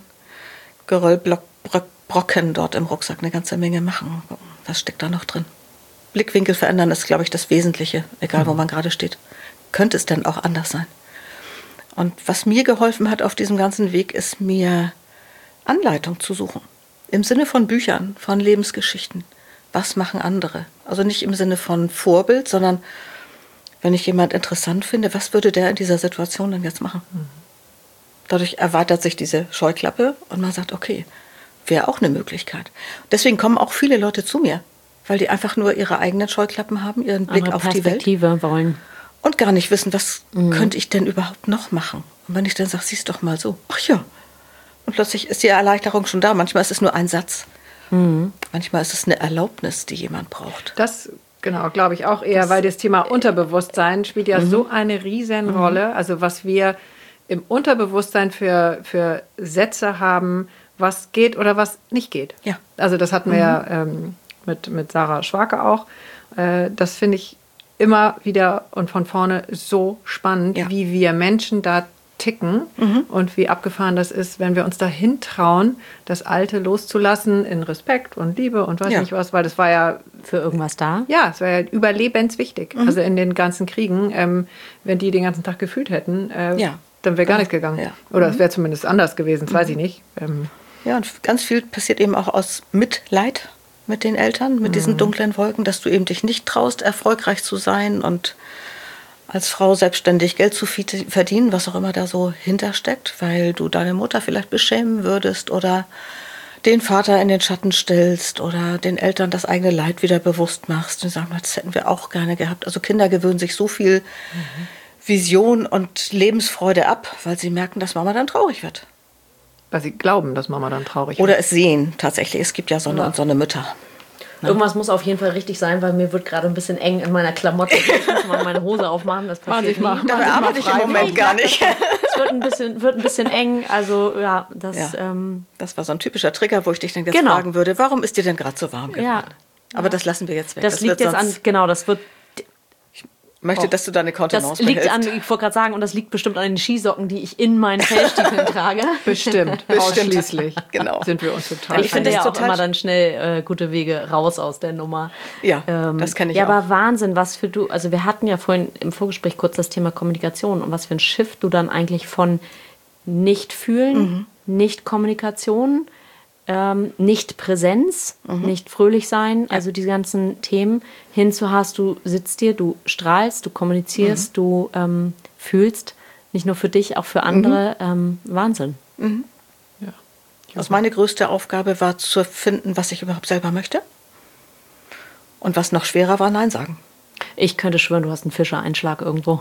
Speaker 1: Geröllbrocken dort im Rucksack eine ganze Menge machen. Was steckt da noch drin? Blickwinkel verändern ist, glaube ich, das Wesentliche, egal wo man gerade steht. Könnte es denn auch anders sein? Und was mir geholfen hat auf diesem ganzen Weg, ist mir Anleitung zu suchen. Im Sinne von Büchern, von Lebensgeschichten. Was machen andere? Also nicht im Sinne von Vorbild, sondern wenn ich jemand interessant finde, was würde der in dieser Situation denn jetzt machen? Dadurch erweitert sich diese Scheuklappe und man sagt, okay, wäre auch eine Möglichkeit. Deswegen kommen auch viele Leute zu mir, weil die einfach nur ihre eigenen Scheuklappen haben, ihren Blick
Speaker 2: andere
Speaker 1: auf die Welt
Speaker 2: Perspektive wollen.
Speaker 1: und gar nicht wissen, was könnte ich denn überhaupt noch machen? Und wenn ich dann sage, sieh's doch mal so, ach ja. Und plötzlich ist die Erleichterung schon da. Manchmal ist es nur ein Satz. Manchmal ist es eine Erlaubnis, die jemand braucht.
Speaker 3: Das, genau, glaube ich auch eher, weil das Thema Unterbewusstsein spielt ja so eine Riesenrolle. Also was wir im Unterbewusstsein für Sätze haben, was geht oder was nicht geht.
Speaker 1: Ja.
Speaker 3: Also das hatten wir ja mit Sarah Schwarke auch. Das finde ich immer wieder und von vorne so spannend,
Speaker 1: Ja.
Speaker 3: wie wir Menschen da ticken und wie abgefahren das ist, wenn wir uns dahin trauen, das Alte loszulassen in Respekt und Liebe und weiß
Speaker 1: Ja.
Speaker 3: nicht was, weil das war ja
Speaker 2: Für irgendwas da?
Speaker 3: ja, es war ja überlebenswichtig. Also in den ganzen Kriegen, wenn die den ganzen Tag gefühlt hätten,
Speaker 1: Ja.
Speaker 3: dann wäre gar nichts gegangen.
Speaker 1: Ja.
Speaker 3: Oder es wäre zumindest anders gewesen, das weiß ich nicht.
Speaker 1: Ja, und ganz viel passiert eben auch aus Mitleid mit den Eltern, mit diesen dunklen Wolken, dass du eben dich nicht traust, erfolgreich zu sein und als Frau selbstständig Geld zu verdienen, was auch immer da so hintersteckt, weil du deine Mutter vielleicht beschämen würdest oder den Vater in den Schatten stellst oder den Eltern das eigene Leid wieder bewusst machst und sagen, das hätten wir auch gerne gehabt. Also Kinder gewöhnen sich so viel Vision und Lebensfreude ab, weil sie merken, dass Mama dann traurig wird.
Speaker 3: Weil sie glauben, dass Mama dann traurig
Speaker 1: Oder
Speaker 3: wird.
Speaker 1: es sehen tatsächlich. Es gibt ja Sonne und Sonnemütter.
Speaker 2: Irgendwas muss auf jeden Fall richtig sein, weil mir wird gerade ein bisschen eng in meiner Klamotte. Ich muss mal meine Hose aufmachen, das passiert nie.
Speaker 1: Dabei arbeite ich im Moment gar nicht.
Speaker 2: Es wird ein bisschen eng, also ja, das...
Speaker 1: Ja. Das war so ein typischer Trigger, wo ich dich dann jetzt
Speaker 2: Genau.
Speaker 1: fragen würde, warum ist dir denn gerade so warm geworden?
Speaker 2: Ja.
Speaker 1: Aber das lassen wir jetzt weg.
Speaker 2: das liegt
Speaker 1: wird
Speaker 2: jetzt an,
Speaker 1: sonst-
Speaker 2: genau, das wird...
Speaker 1: Ich möchte, dass du deine Kontenance
Speaker 2: Das liegt an,
Speaker 1: behältst.
Speaker 2: ich wollte gerade sagen, und das liegt bestimmt an den Skisocken, die ich in meinen Fellstiefeln trage.
Speaker 3: Bestimmt, ausschließlich.
Speaker 1: Genau.
Speaker 3: Sind wir uns total
Speaker 2: Ich
Speaker 1: Ich finde
Speaker 2: finde
Speaker 1: das
Speaker 2: ja auch
Speaker 1: total
Speaker 2: immer dann schnell gute Wege raus aus der Nummer.
Speaker 1: Ja, das kenne ich
Speaker 2: ja,
Speaker 1: auch.
Speaker 2: aber Wahnsinn, was für du, also wir hatten ja vorhin im Vorgespräch kurz das Thema Kommunikation und was für ein Shift du dann eigentlich von nicht fühlen, nicht Kommunikation nicht Präsenz, nicht fröhlich sein, also diese ganzen Themen, hinzu hast du sitzt dir, du strahlst, du kommunizierst, du fühlst, nicht nur für dich, auch für andere, Wahnsinn.
Speaker 3: Ja.
Speaker 1: Also meine größte Aufgabe war zu finden, was ich überhaupt selber möchte. Und was noch schwerer war, Nein sagen.
Speaker 2: Ich könnte schwören, du hast einen Fischereinschlag irgendwo.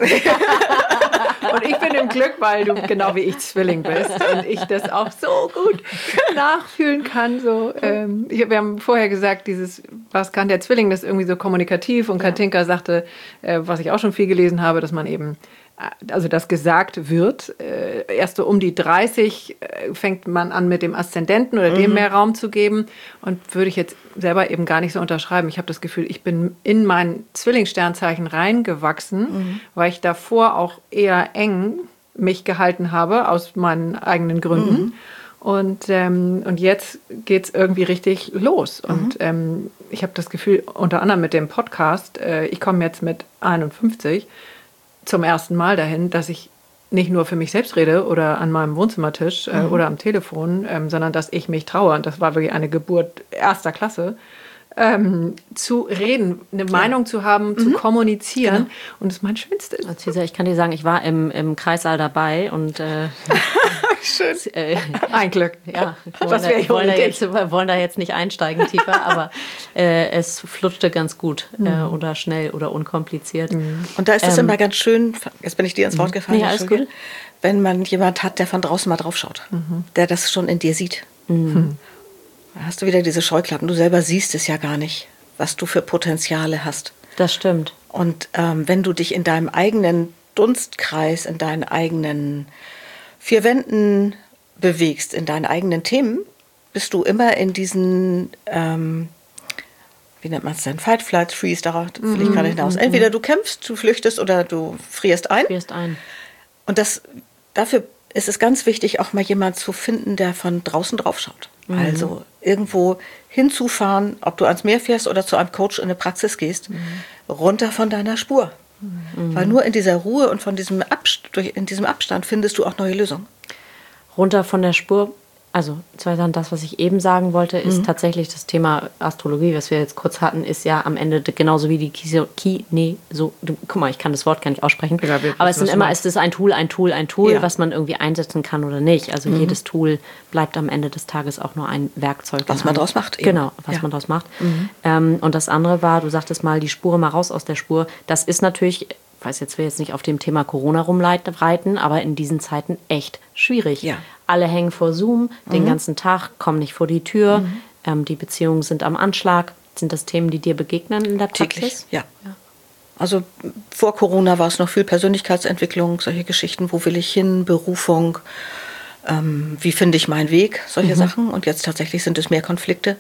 Speaker 3: Und ich bin im Glück, weil du genau wie ich Zwilling bist und ich das auch so gut nachfühlen kann. So, wir haben vorher gesagt, was kann der Zwilling, das ist irgendwie so kommunikativ. Und Katinka sagte, was ich auch schon viel gelesen habe, dass man eben, also das gesagt wird, erst so um die 30 fängt man an mit dem Aszendenten oder dem mehr Raum zu geben. Und würde ich jetzt selber eben gar nicht so unterschreiben. Ich habe das Gefühl, ich bin in mein Zwillingssternzeichen reingewachsen, weil ich davor auch eher eng mich gehalten habe, aus meinen eigenen Gründen. Und jetzt geht es irgendwie richtig los. Und ich habe das Gefühl, unter anderem mit dem Podcast, ich komme jetzt mit 51 zum ersten Mal dahin, dass ich nicht nur für mich selbst rede oder an meinem Wohnzimmertisch oder am Telefon, sondern dass ich mich traue, und das war wirklich eine Geburt erster Klasse, zu reden, eine Meinung zu haben, zu kommunizieren. Genau. Und das ist mein Schönstes.
Speaker 2: Cäsar, ich kann dir sagen, ich war im Kreissaal dabei und
Speaker 1: Schön.
Speaker 3: Ein Glück.
Speaker 2: Ja, wir wollen da jetzt nicht einsteigen tiefer, aber es flutschte ganz gut oder schnell oder unkompliziert.
Speaker 1: Und da ist es immer ganz schön, jetzt bin ich dir ins Wort gefallen,
Speaker 2: ja, alles gut.
Speaker 1: wenn man jemand hat, der von draußen mal drauf schaut, der das schon in dir sieht. Da hast du wieder diese Scheuklappen. Du selber siehst es ja gar nicht, was du für Potenziale hast.
Speaker 2: Das stimmt.
Speaker 1: Und wenn du dich in deinem eigenen Dunstkreis, in deinen eigenen vier Wänden bewegst, in deinen eigenen Themen, bist du immer in diesen, wie nennt man es denn, Fight, Flight, Freeze, darauf will ich gerade hinaus. Entweder du kämpfst, du flüchtest oder du frierst ein. Und dafür ist es ganz wichtig, auch mal jemanden zu finden, der von draußen drauf schaut. Also irgendwo hinzufahren, ob du ans Meer fährst oder zu einem Coach in eine Praxis gehst, runter von deiner Spur. Weil nur in dieser Ruhe und in diesem Abstand findest du auch neue Lösungen.
Speaker 2: Runter von der Spur. Also, das, was ich eben sagen wollte, ist tatsächlich das Thema Astrologie, was wir jetzt kurz hatten, ist ja am Ende genauso wie die guck mal, ich kann das Wort gar nicht aussprechen, aber es ist ein Tool, ja, was man irgendwie einsetzen kann oder nicht. Also jedes Tool bleibt am Ende des Tages auch nur ein Werkzeug.
Speaker 1: Was man draus macht.
Speaker 2: Eben. Genau, was man draus macht. Und das andere war, du sagtest mal, die Spur mal raus aus der Spur. Das ist natürlich, ich weiß jetzt, wir jetzt nicht auf dem Thema Corona rumreiten, aber in diesen Zeiten echt schwierig. Ja. Alle hängen vor Zoom den ganzen Tag, kommen nicht vor die Tür. Die Beziehungen sind am Anschlag. Sind das Themen, die dir begegnen in der Praxis?
Speaker 1: Täglich, ja. Also vor Corona war es noch viel Persönlichkeitsentwicklung, solche Geschichten, wo will ich hin, Berufung, wie finde ich meinen Weg, solche Sachen. Und jetzt tatsächlich sind es mehr Konflikte.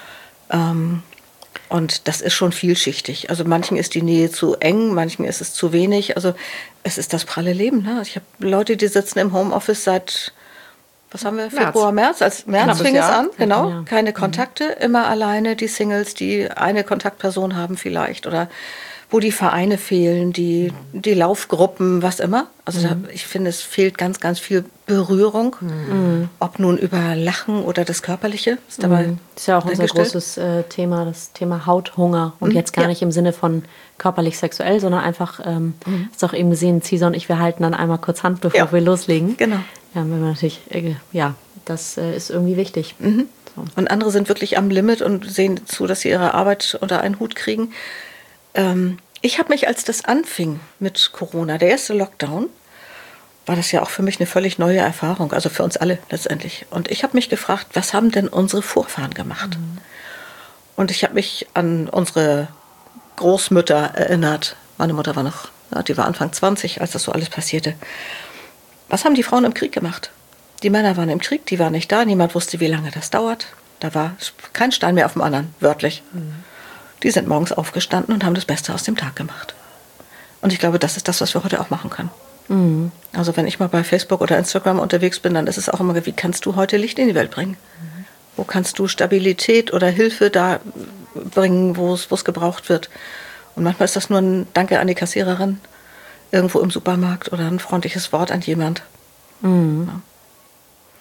Speaker 1: Und das ist schon vielschichtig. Also manchen ist die Nähe zu eng, manchen ist es zu wenig. Also es ist das pralle Leben. Ne? Ich habe Leute, die sitzen im Homeoffice seit, was haben wir, Februar, März? Als März fing es an, genau. Ja. Keine Kontakte, immer alleine, die Singles, die eine Kontaktperson haben vielleicht. Oder wo die Vereine fehlen, die Laufgruppen, was immer. Also ich finde, es fehlt ganz, ganz viel Berührung. Ob nun über Lachen oder das Körperliche. Ist dabei
Speaker 2: ist ja auch unser großes Thema, das Thema Hauthunger. Und jetzt gar nicht im Sinne von körperlich-sexuell, sondern einfach, hast du auch eben gesehen, Cäsar und ich, wir halten dann einmal kurz Hand, bevor wir loslegen.
Speaker 1: Genau.
Speaker 2: Ja, wenn wir natürlich, das ist irgendwie wichtig. So.
Speaker 1: Und andere sind wirklich am Limit und sehen zu, dass sie ihre Arbeit unter einen Hut kriegen. Ich habe mich, als das anfing mit Corona, der erste Lockdown, war das ja auch für mich eine völlig neue Erfahrung, also für uns alle letztendlich. Und ich habe mich gefragt, was haben denn unsere Vorfahren gemacht? Und ich habe mich an unsere Großmütter erinnert. Meine Mutter war noch, die war Anfang 20, als das so alles passierte. Was haben die Frauen im Krieg gemacht? Die Männer waren im Krieg, die waren nicht da, niemand wusste, wie lange das dauert. Da war kein Stein mehr auf dem anderen, wörtlich. Die sind morgens aufgestanden und haben das Beste aus dem Tag gemacht. Und ich glaube, das ist das, was wir heute auch machen können. Also wenn ich mal bei Facebook oder Instagram unterwegs bin, dann ist es auch immer, wie kannst du heute Licht in die Welt bringen? Wo kannst du Stabilität oder Hilfe da bringen, wo es gebraucht wird? Und manchmal ist das nur ein Danke an die Kassiererin irgendwo im Supermarkt oder ein freundliches Wort an jemand. Ja.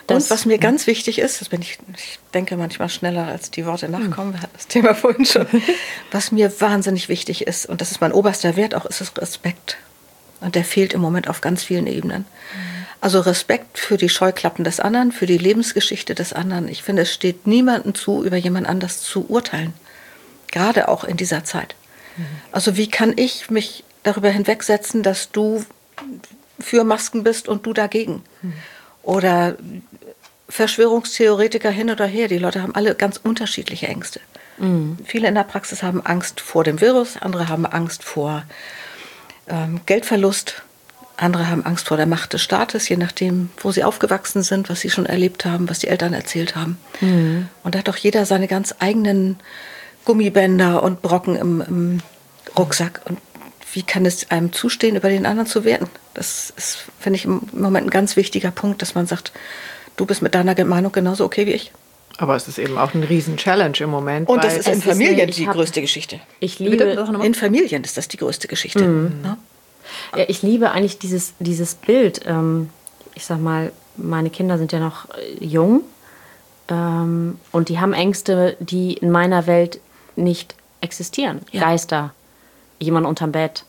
Speaker 1: Und was mir ganz wichtig ist, ich denke manchmal schneller, als die Worte nachkommen, wir hatten das Thema vorhin schon, was mir wahnsinnig wichtig ist, und das ist mein oberster Wert auch, ist das Respekt. Und der fehlt im Moment auf ganz vielen Ebenen. Also Respekt für die Scheuklappen des anderen, für die Lebensgeschichte des anderen. Ich finde, es steht niemandem zu, über jemand anders zu urteilen. Gerade auch in dieser Zeit. Also wie kann ich mich darüber hinwegsetzen, dass du für Masken bist und du dagegen? Oder Verschwörungstheoretiker hin oder her. Die Leute haben alle ganz unterschiedliche Ängste. Viele in der Praxis haben Angst vor dem Virus, andere haben Angst vor Geldverlust, andere haben Angst vor der Macht des Staates, je nachdem, wo sie aufgewachsen sind, was sie schon erlebt haben, was die Eltern erzählt haben. Und da hat doch jeder seine ganz eigenen Gummibänder und Brocken im Rucksack. Und wie kann es einem zustehen, über den anderen zu werten? Das ist, finde ich, im Moment ein ganz wichtiger Punkt, dass man sagt, du bist mit deiner Meinung genauso okay wie ich.
Speaker 3: Aber es ist eben auch ein Riesen-Challenge im Moment.
Speaker 1: Und das ist in Familien die größte Geschichte.
Speaker 2: Ich liebe,
Speaker 1: in Familien ist das die größte Geschichte. Ne?
Speaker 2: Ja, ich liebe eigentlich dieses Bild. Ich sag mal, meine Kinder sind ja noch jung und die haben Ängste, die in meiner Welt nicht existieren. Ja. Geister, jemand unterm Bett.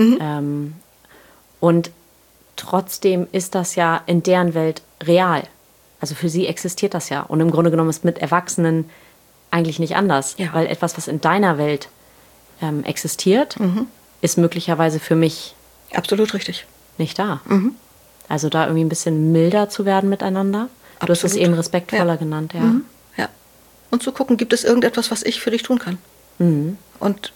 Speaker 2: Und trotzdem ist das ja in deren Welt real. Also für sie existiert das ja. Und im Grunde genommen ist mit Erwachsenen eigentlich nicht anders. Ja. Weil etwas, was in deiner Welt existiert, ist möglicherweise für mich
Speaker 1: absolut richtig.
Speaker 2: Nicht da. Also da irgendwie ein bisschen milder zu werden miteinander. Du hast es eben respektvoller genannt, ja.
Speaker 1: Ja. Und zu gucken, gibt es irgendetwas, was ich für dich tun kann? Und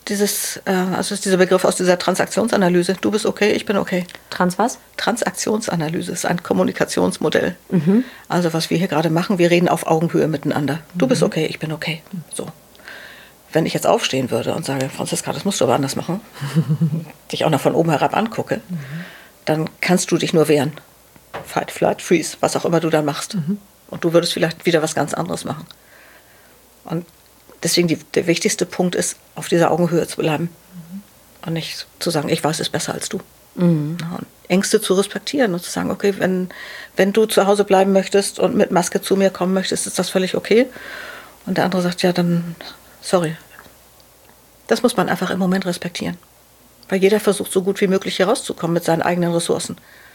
Speaker 1: dieser Begriff aus dieser Transaktionsanalyse, du bist okay, ich bin okay.
Speaker 2: Was?
Speaker 1: Transaktionsanalyse ist ein Kommunikationsmodell. Also was wir hier gerade machen, wir reden auf Augenhöhe miteinander. Du bist okay, ich bin okay. So. Wenn ich jetzt aufstehen würde und sage, Franziska, das musst du aber anders machen, dich auch noch von oben herab angucke, dann kannst du dich nur wehren. Fight, flight, freeze, was auch immer du dann machst. Und du würdest vielleicht wieder was ganz anderes machen. Und deswegen der wichtigste Punkt ist, auf dieser Augenhöhe zu bleiben. Und nicht zu sagen, ich weiß es besser als du. Und Ängste zu respektieren und zu sagen, okay, wenn du zu Hause bleiben möchtest und mit Maske zu mir kommen möchtest, ist das völlig okay. Und der andere sagt, ja, dann sorry. Das muss man einfach im Moment respektieren. Weil jeder versucht, so gut wie möglich hier rauszukommen mit seinen eigenen Ressourcen.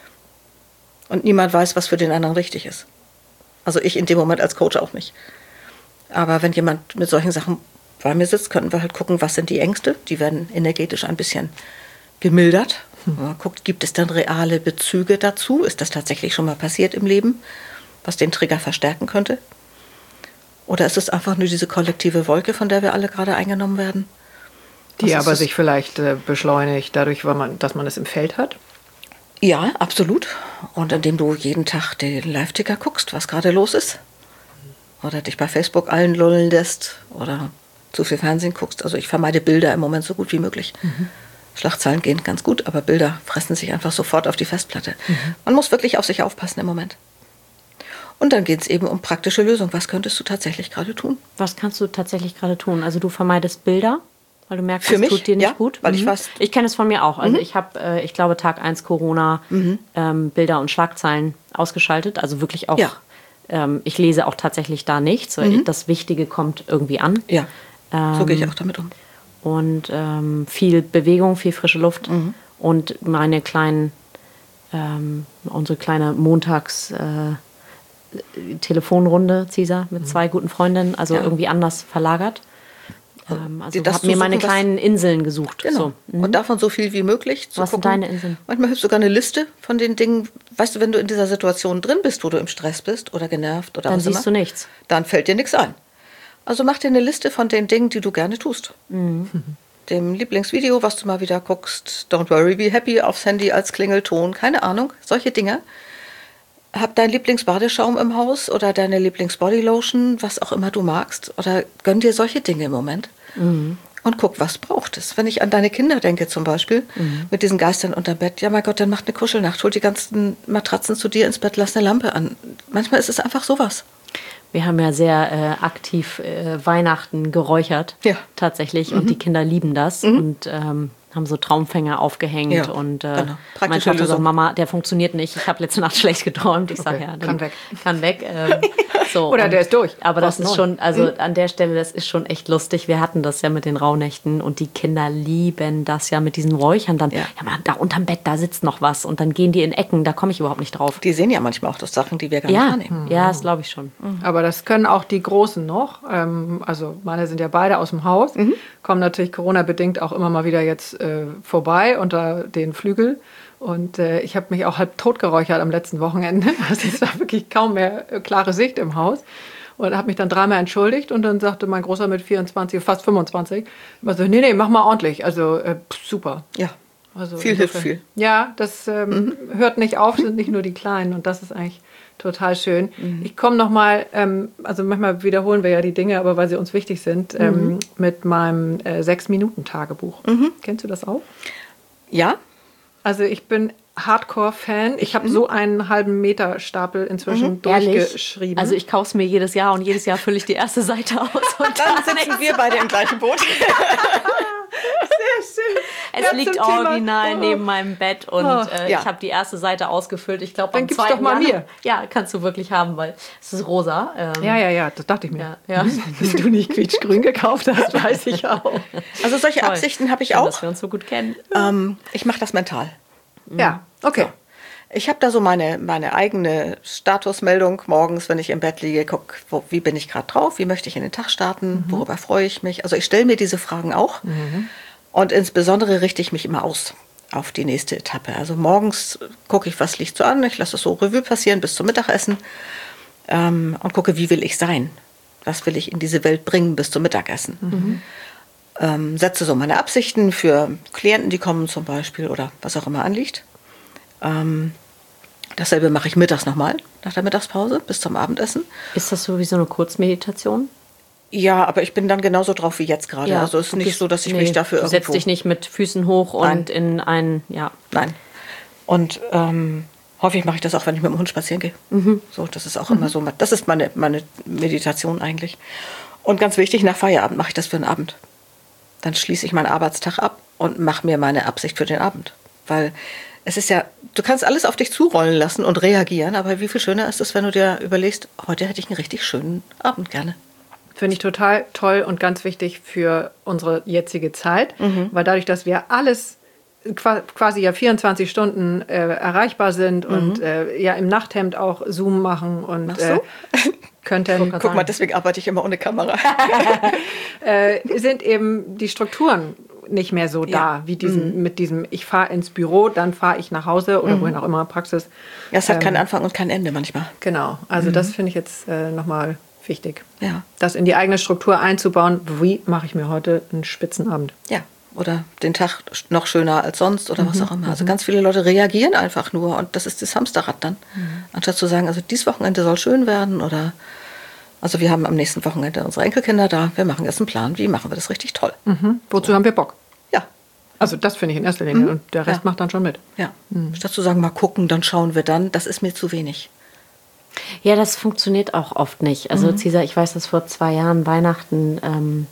Speaker 1: Und niemand weiß, was für den anderen richtig ist. Also ich in dem Moment als Coach auch nicht. Aber wenn jemand mit solchen Sachen bei mir sitzt, könnten wir halt gucken, was sind die Ängste. Die werden energetisch ein bisschen gemildert. Man guckt, gibt es dann reale Bezüge dazu? Ist das tatsächlich schon mal passiert im Leben, was den Trigger verstärken könnte? Oder ist es einfach nur diese kollektive Wolke, von der wir alle gerade eingenommen werden?
Speaker 3: Die aber sich vielleicht beschleunigt dadurch, dass man es im Feld hat?
Speaker 1: Ja, absolut. Und indem du jeden Tag den Live-Ticker guckst, was gerade los ist. Oder dich bei Facebook allen lullen lässt. Oder zu viel Fernsehen guckst. Also ich vermeide Bilder im Moment so gut wie möglich. Schlagzeilen gehen ganz gut, aber Bilder fressen sich einfach sofort auf die Festplatte. Man muss wirklich auf sich aufpassen im Moment. Und dann geht es eben um praktische Lösungen. Was könntest du tatsächlich gerade tun?
Speaker 2: Was kannst du tatsächlich gerade tun? Also du vermeidest Bilder, weil du merkst,
Speaker 1: es
Speaker 2: tut dir nicht gut.
Speaker 1: Weil ich weiß.
Speaker 2: Ich kenne es von mir auch. Also ich habe, ich glaube, Tag 1 Corona Bilder und Schlagzeilen ausgeschaltet. Also wirklich auch, ich lese auch tatsächlich da nichts, weil das Wichtige kommt irgendwie an.
Speaker 1: Ja, so gehe ich auch damit um.
Speaker 2: Und viel Bewegung, viel frische Luft und meine kleinen, unsere kleine Montags Telefonrunde, Cesar, mit 2 guten Freundinnen, also irgendwie anders verlagert. Also ich habe mir meine kleinen Inseln gesucht.
Speaker 1: Genau. So. Und davon so viel wie möglich zu
Speaker 2: Was
Speaker 1: gucken.
Speaker 2: sind deine Inseln?
Speaker 1: Manchmal hilft sogar eine Liste von den Dingen. Weißt du, wenn du in dieser Situation drin bist, wo du im Stress bist oder genervt oder
Speaker 2: dann
Speaker 1: was immer.
Speaker 2: Dann siehst du nichts.
Speaker 1: Dann fällt dir nichts ein. Also mach dir eine Liste von den Dingen, die du gerne tust. Dem Lieblingsvideo, was du mal wieder guckst, Don't Worry, Be Happy aufs Handy als Klingelton, keine Ahnung, solche Dinge. Hab deinen Lieblingsbadeschaum im Haus oder deine Lieblingsbodylotion, was auch immer du magst. Oder gönn dir solche Dinge im Moment. Und guck, was braucht es. Wenn ich an deine Kinder denke zum Beispiel, mit diesen Geistern unterm Bett, ja mein Gott, dann macht eine Kuschelnacht, hol die ganzen Matratzen zu dir ins Bett, lass eine Lampe an. Manchmal ist es einfach sowas.
Speaker 2: Wir haben ja sehr aktiv Weihnachten geräuchert, tatsächlich. Und die Kinder lieben das und haben so Traumfänger aufgehängt
Speaker 1: Ja,
Speaker 2: und
Speaker 1: genau.
Speaker 2: mein
Speaker 1: Praktische
Speaker 2: Vater sagt,
Speaker 1: Lösung.
Speaker 2: Mama, der funktioniert nicht. Ich habe letzte Nacht schlecht geträumt. Ich sage,
Speaker 3: Okay,
Speaker 2: ja,
Speaker 3: kann weg.
Speaker 2: Kann weg. So,
Speaker 3: Oder der ist durch.
Speaker 2: Aber das
Speaker 3: Brauchst
Speaker 2: ist
Speaker 3: einen
Speaker 2: schon, also an der Stelle, das ist schon echt lustig. Wir hatten das ja mit den Rauhnächten und die Kinder lieben das ja mit diesen Räuchern. Dann, ja, man, da unterm Bett, da sitzt noch was und dann gehen die in Ecken, da komme ich überhaupt nicht drauf.
Speaker 1: Die sehen ja manchmal auch das Sachen, die wir gar nicht
Speaker 2: Ja,
Speaker 1: wahrnehmen.
Speaker 2: ja, das glaube ich schon.
Speaker 3: Aber das können auch die Großen noch. Also meine sind ja beide aus dem Haus, kommen natürlich Corona-bedingt auch immer mal wieder jetzt vorbei unter den Flügel. Und ich habe mich auch halb tot geräuchert am letzten Wochenende. Also es war wirklich kaum mehr klare Sicht im Haus. Und habe mich dann dreimal entschuldigt und dann sagte mein Großer mit 24, fast 25, immer so, nee, mach mal ordentlich. Also super.
Speaker 1: Ja,
Speaker 3: Also
Speaker 1: viel hilft
Speaker 3: insofern-
Speaker 1: viel.
Speaker 3: Ja, das hört nicht auf, sind nicht nur die Kleinen und das ist eigentlich total schön. Ich komme noch mal, also manchmal wiederholen wir ja die Dinge, aber weil sie uns wichtig sind, mit meinem 6-Minuten-Tagebuch. Kennst du das auch?
Speaker 1: Ja,
Speaker 3: Also ich bin Hardcore-Fan. Ich habe so einen halben Meter Stapel inzwischen
Speaker 2: Ehrlich?
Speaker 3: durchgeschrieben.
Speaker 2: Also ich kaufe es mir jedes Jahr und jedes Jahr fülle ich die erste Seite aus. Und
Speaker 1: dann sitzen wir beide im gleichen Boot.
Speaker 2: es
Speaker 3: Ja,
Speaker 2: liegt
Speaker 3: zum Thema-
Speaker 2: original neben meinem Bett und
Speaker 1: ja.
Speaker 2: ich habe die erste Seite ausgefüllt. Ich glaube,
Speaker 3: Dann
Speaker 2: am
Speaker 3: gib's doch
Speaker 2: 2.
Speaker 3: mal
Speaker 2: Januar.
Speaker 3: mir.
Speaker 2: Ja, kannst du wirklich haben, weil es ist rosa.
Speaker 3: ja, das dachte ich mir.
Speaker 2: Ja, ja.
Speaker 3: Dass du nicht quietschgrün gekauft hast, weiß ich auch.
Speaker 1: Also solche
Speaker 2: Toll.
Speaker 1: Absichten habe ich
Speaker 2: Schön,
Speaker 1: auch.
Speaker 2: dass wir uns so gut kennen.
Speaker 1: Ich mache das mental.
Speaker 3: Ja, okay.
Speaker 1: Ich habe da so meine eigene Statusmeldung morgens, wenn ich im Bett liege, guck, wie bin ich gerade drauf, wie möchte ich in den Tag starten, worüber freue ich mich. Also ich stelle mir diese Fragen auch und insbesondere richte ich mich immer aus auf die nächste Etappe. Also morgens gucke ich, was liegt so an, ich lasse es so Revue passieren bis zum Mittagessen und gucke, wie will ich sein, was will ich in diese Welt bringen bis zum Mittagessen. Setze so meine Absichten für Klienten, die kommen zum Beispiel oder was auch immer anliegt. Dasselbe mache ich mittags nochmal, nach der Mittagspause bis zum Abendessen.
Speaker 2: Ist das so wie so eine Kurzmeditation?
Speaker 1: Ja, aber ich bin dann genauso drauf wie jetzt gerade. Also es ist nicht so, dass ich mich dafür
Speaker 2: Du
Speaker 1: irgendwo...
Speaker 2: setzt dich nicht mit Füßen hoch und in ein, ja.
Speaker 1: Nein. Und häufig mache ich das auch, wenn ich mit dem Hund spazieren gehe. So, das ist auch immer so. Das ist meine Meditation eigentlich. Und ganz wichtig, nach Feierabend mache ich das für den Abend. Dann schließe ich meinen Arbeitstag ab und mache mir meine Absicht für den Abend. Weil es ist ja, du kannst alles auf dich zurollen lassen und reagieren, aber wie viel schöner ist es, wenn du dir überlegst, heute hätte ich einen richtig schönen Abend gerne.
Speaker 3: Finde ich total toll und ganz wichtig für unsere jetzige Zeit, weil dadurch, dass wir alles quasi ja 24 Stunden erreichbar sind und ja im Nachthemd auch Zoom machen und
Speaker 1: Machst du?
Speaker 3: könnten.
Speaker 1: Guck mal, deswegen arbeite ich immer ohne Kamera.
Speaker 3: Sind eben die Strukturen nicht mehr so da, wie mit diesem, ich fahre ins Büro, dann fahre ich nach Hause oder wohin auch immer, Praxis.
Speaker 1: Ja, es hat keinen Anfang und kein Ende manchmal.
Speaker 3: Genau, also das finde ich jetzt nochmal wichtig.
Speaker 1: Ja.
Speaker 3: Das in die eigene Struktur einzubauen, wie mache ich mir heute einen Spitzenabend?
Speaker 1: Ja, oder den Tag noch schöner als sonst oder was auch immer. Also ganz viele Leute reagieren einfach nur und das ist das Hamsterrad dann. Anstatt zu sagen, also dieses Wochenende soll schön werden oder... Also wir haben am nächsten Wochenende unsere Enkelkinder da. Wir machen jetzt einen Plan. Wie machen wir das richtig toll?
Speaker 3: Wozu haben wir Bock?
Speaker 1: Ja,
Speaker 3: Also das finde ich in erster Linie und der Rest
Speaker 1: Ja.
Speaker 3: macht dann schon mit.
Speaker 1: ja. Statt zu sagen, mal gucken, dann schauen wir dann. Das ist mir zu wenig.
Speaker 2: Ja, das funktioniert auch oft nicht. Also Cesar, ich weiß, dass vor 2 Jahren Weihnachten,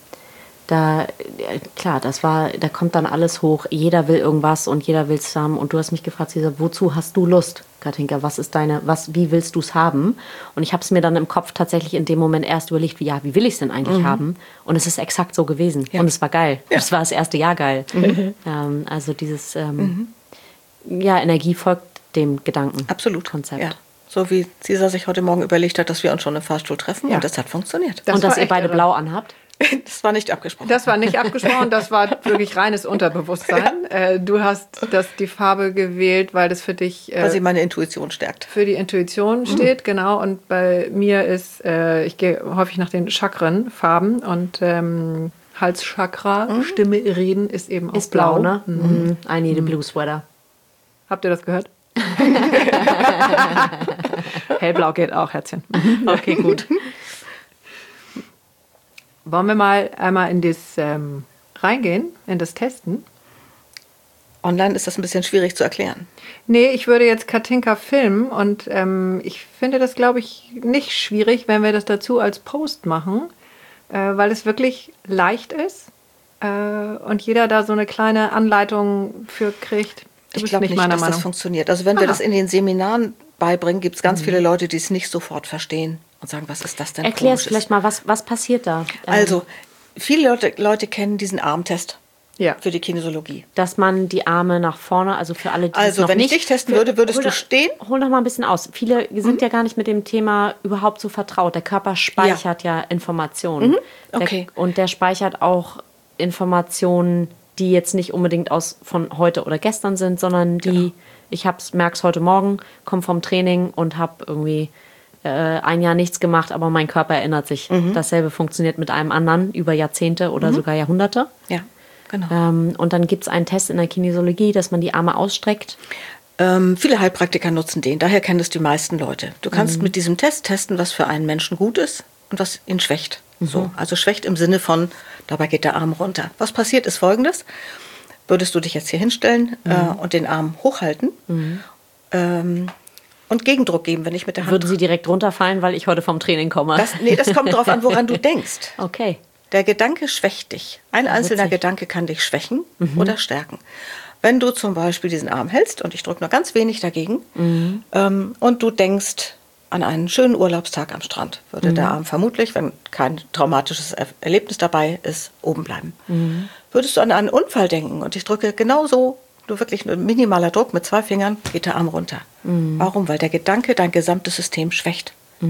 Speaker 2: klar, da kommt dann alles hoch. Jeder will irgendwas und jeder will es haben. Und du hast mich gefragt, Cesar, wozu hast du Lust, Katinka? Wie willst du es haben? Und ich habe es mir dann im Kopf tatsächlich in dem Moment erst überlegt, wie will ich es denn eigentlich haben? Und es ist exakt so gewesen.
Speaker 1: Ja.
Speaker 2: Und es war geil.
Speaker 1: Ja.
Speaker 2: Es war das erste Jahr geil. Also dieses, Energie folgt dem Gedanken.
Speaker 1: Absolut.
Speaker 2: Konzept.
Speaker 1: Ja. So wie Cesar sich heute Morgen überlegt hat, dass wir uns schon im Fahrstuhl treffen.
Speaker 3: Ja.
Speaker 1: Und das hat funktioniert.
Speaker 3: Das
Speaker 2: Und dass
Speaker 3: war
Speaker 2: ihr
Speaker 3: echt
Speaker 2: beide
Speaker 3: irre.
Speaker 2: blau anhabt.
Speaker 1: Das war nicht abgesprochen.
Speaker 3: Das war nicht abgesprochen, das war wirklich reines Unterbewusstsein. Du hast die Farbe gewählt, weil das für dich
Speaker 1: weil sie meine Intuition stärkt.
Speaker 3: für die Intuition steht, genau. Und bei mir ist, ich gehe häufig nach den Chakrenfarben und Halschakra, Stimme, Reden ist eben auch
Speaker 2: Ist blau, ne? I need a blue sweater.
Speaker 3: Habt ihr das gehört? Hellblau geht auch, Herzchen.
Speaker 2: Okay, gut.
Speaker 3: Wollen wir mal einmal in das reingehen, in das Testen?
Speaker 1: Online ist das ein bisschen schwierig zu erklären.
Speaker 3: Nee, ich würde jetzt Katinka filmen und ich finde das, glaube ich, nicht schwierig, wenn wir das dazu als Post machen, weil es wirklich leicht ist. und jeder da so eine kleine Anleitung für kriegt?
Speaker 1: Ich glaube nicht, dass das funktioniert. Also wenn wir das in den Seminaren beibringen, gibt es ganz viele Leute, die es nicht sofort verstehen und sagen, was ist das denn?
Speaker 2: Erklär es vielleicht mal, was passiert da?
Speaker 1: Also, viele Leute kennen diesen Armtest für die Kinesiologie.
Speaker 2: Dass man die Arme nach vorne, also für alle, die
Speaker 1: also
Speaker 2: noch
Speaker 1: wenn
Speaker 2: nicht,
Speaker 1: ich dich testen würde, würdest du stehen?
Speaker 2: Hol doch mal ein bisschen aus. Viele sind ja gar nicht mit dem Thema überhaupt so vertraut. Der Körper speichert ja Informationen.
Speaker 1: Okay.
Speaker 2: Und der speichert auch Informationen, die jetzt nicht unbedingt von heute oder gestern sind, sondern die, ich merke es heute Morgen, komme vom Training und habe irgendwie ein Jahr nichts gemacht, aber mein Körper erinnert sich. Dasselbe funktioniert mit einem anderen über Jahrzehnte oder sogar Jahrhunderte.
Speaker 1: Ja, genau.
Speaker 2: Und dann gibt es einen Test in der Kinesiologie, dass man die Arme ausstreckt.
Speaker 1: Viele Heilpraktiker nutzen den, daher kennen es die meisten Leute. Du kannst mit diesem Test testen, was für einen Menschen gut ist und was ihn schwächt. So, also schwächt im Sinne von, dabei geht der Arm runter. Was passiert ist Folgendes. Würdest du dich jetzt hier hinstellen und den Arm hochhalten und Gegendruck geben, wenn ich mit der Hand...
Speaker 2: Würden sie direkt runterfallen, weil ich heute vom Training komme?
Speaker 1: Das kommt darauf an, woran du denkst.
Speaker 2: Okay.
Speaker 1: Der Gedanke schwächt dich. Ein einzelner Gedanke kann dich schwächen oder stärken. Wenn du zum Beispiel diesen Arm hältst, und ich drücke nur ganz wenig dagegen, und du denkst an einen schönen Urlaubstag am Strand, würde der Arm vermutlich, wenn kein traumatisches Erlebnis dabei ist, oben bleiben. Würdest du an einen Unfall denken und ich drücke genauso, nur wirklich nur minimaler Druck mit 2 Fingern, geht der Arm runter. Warum? Weil der Gedanke dein gesamtes System schwächt.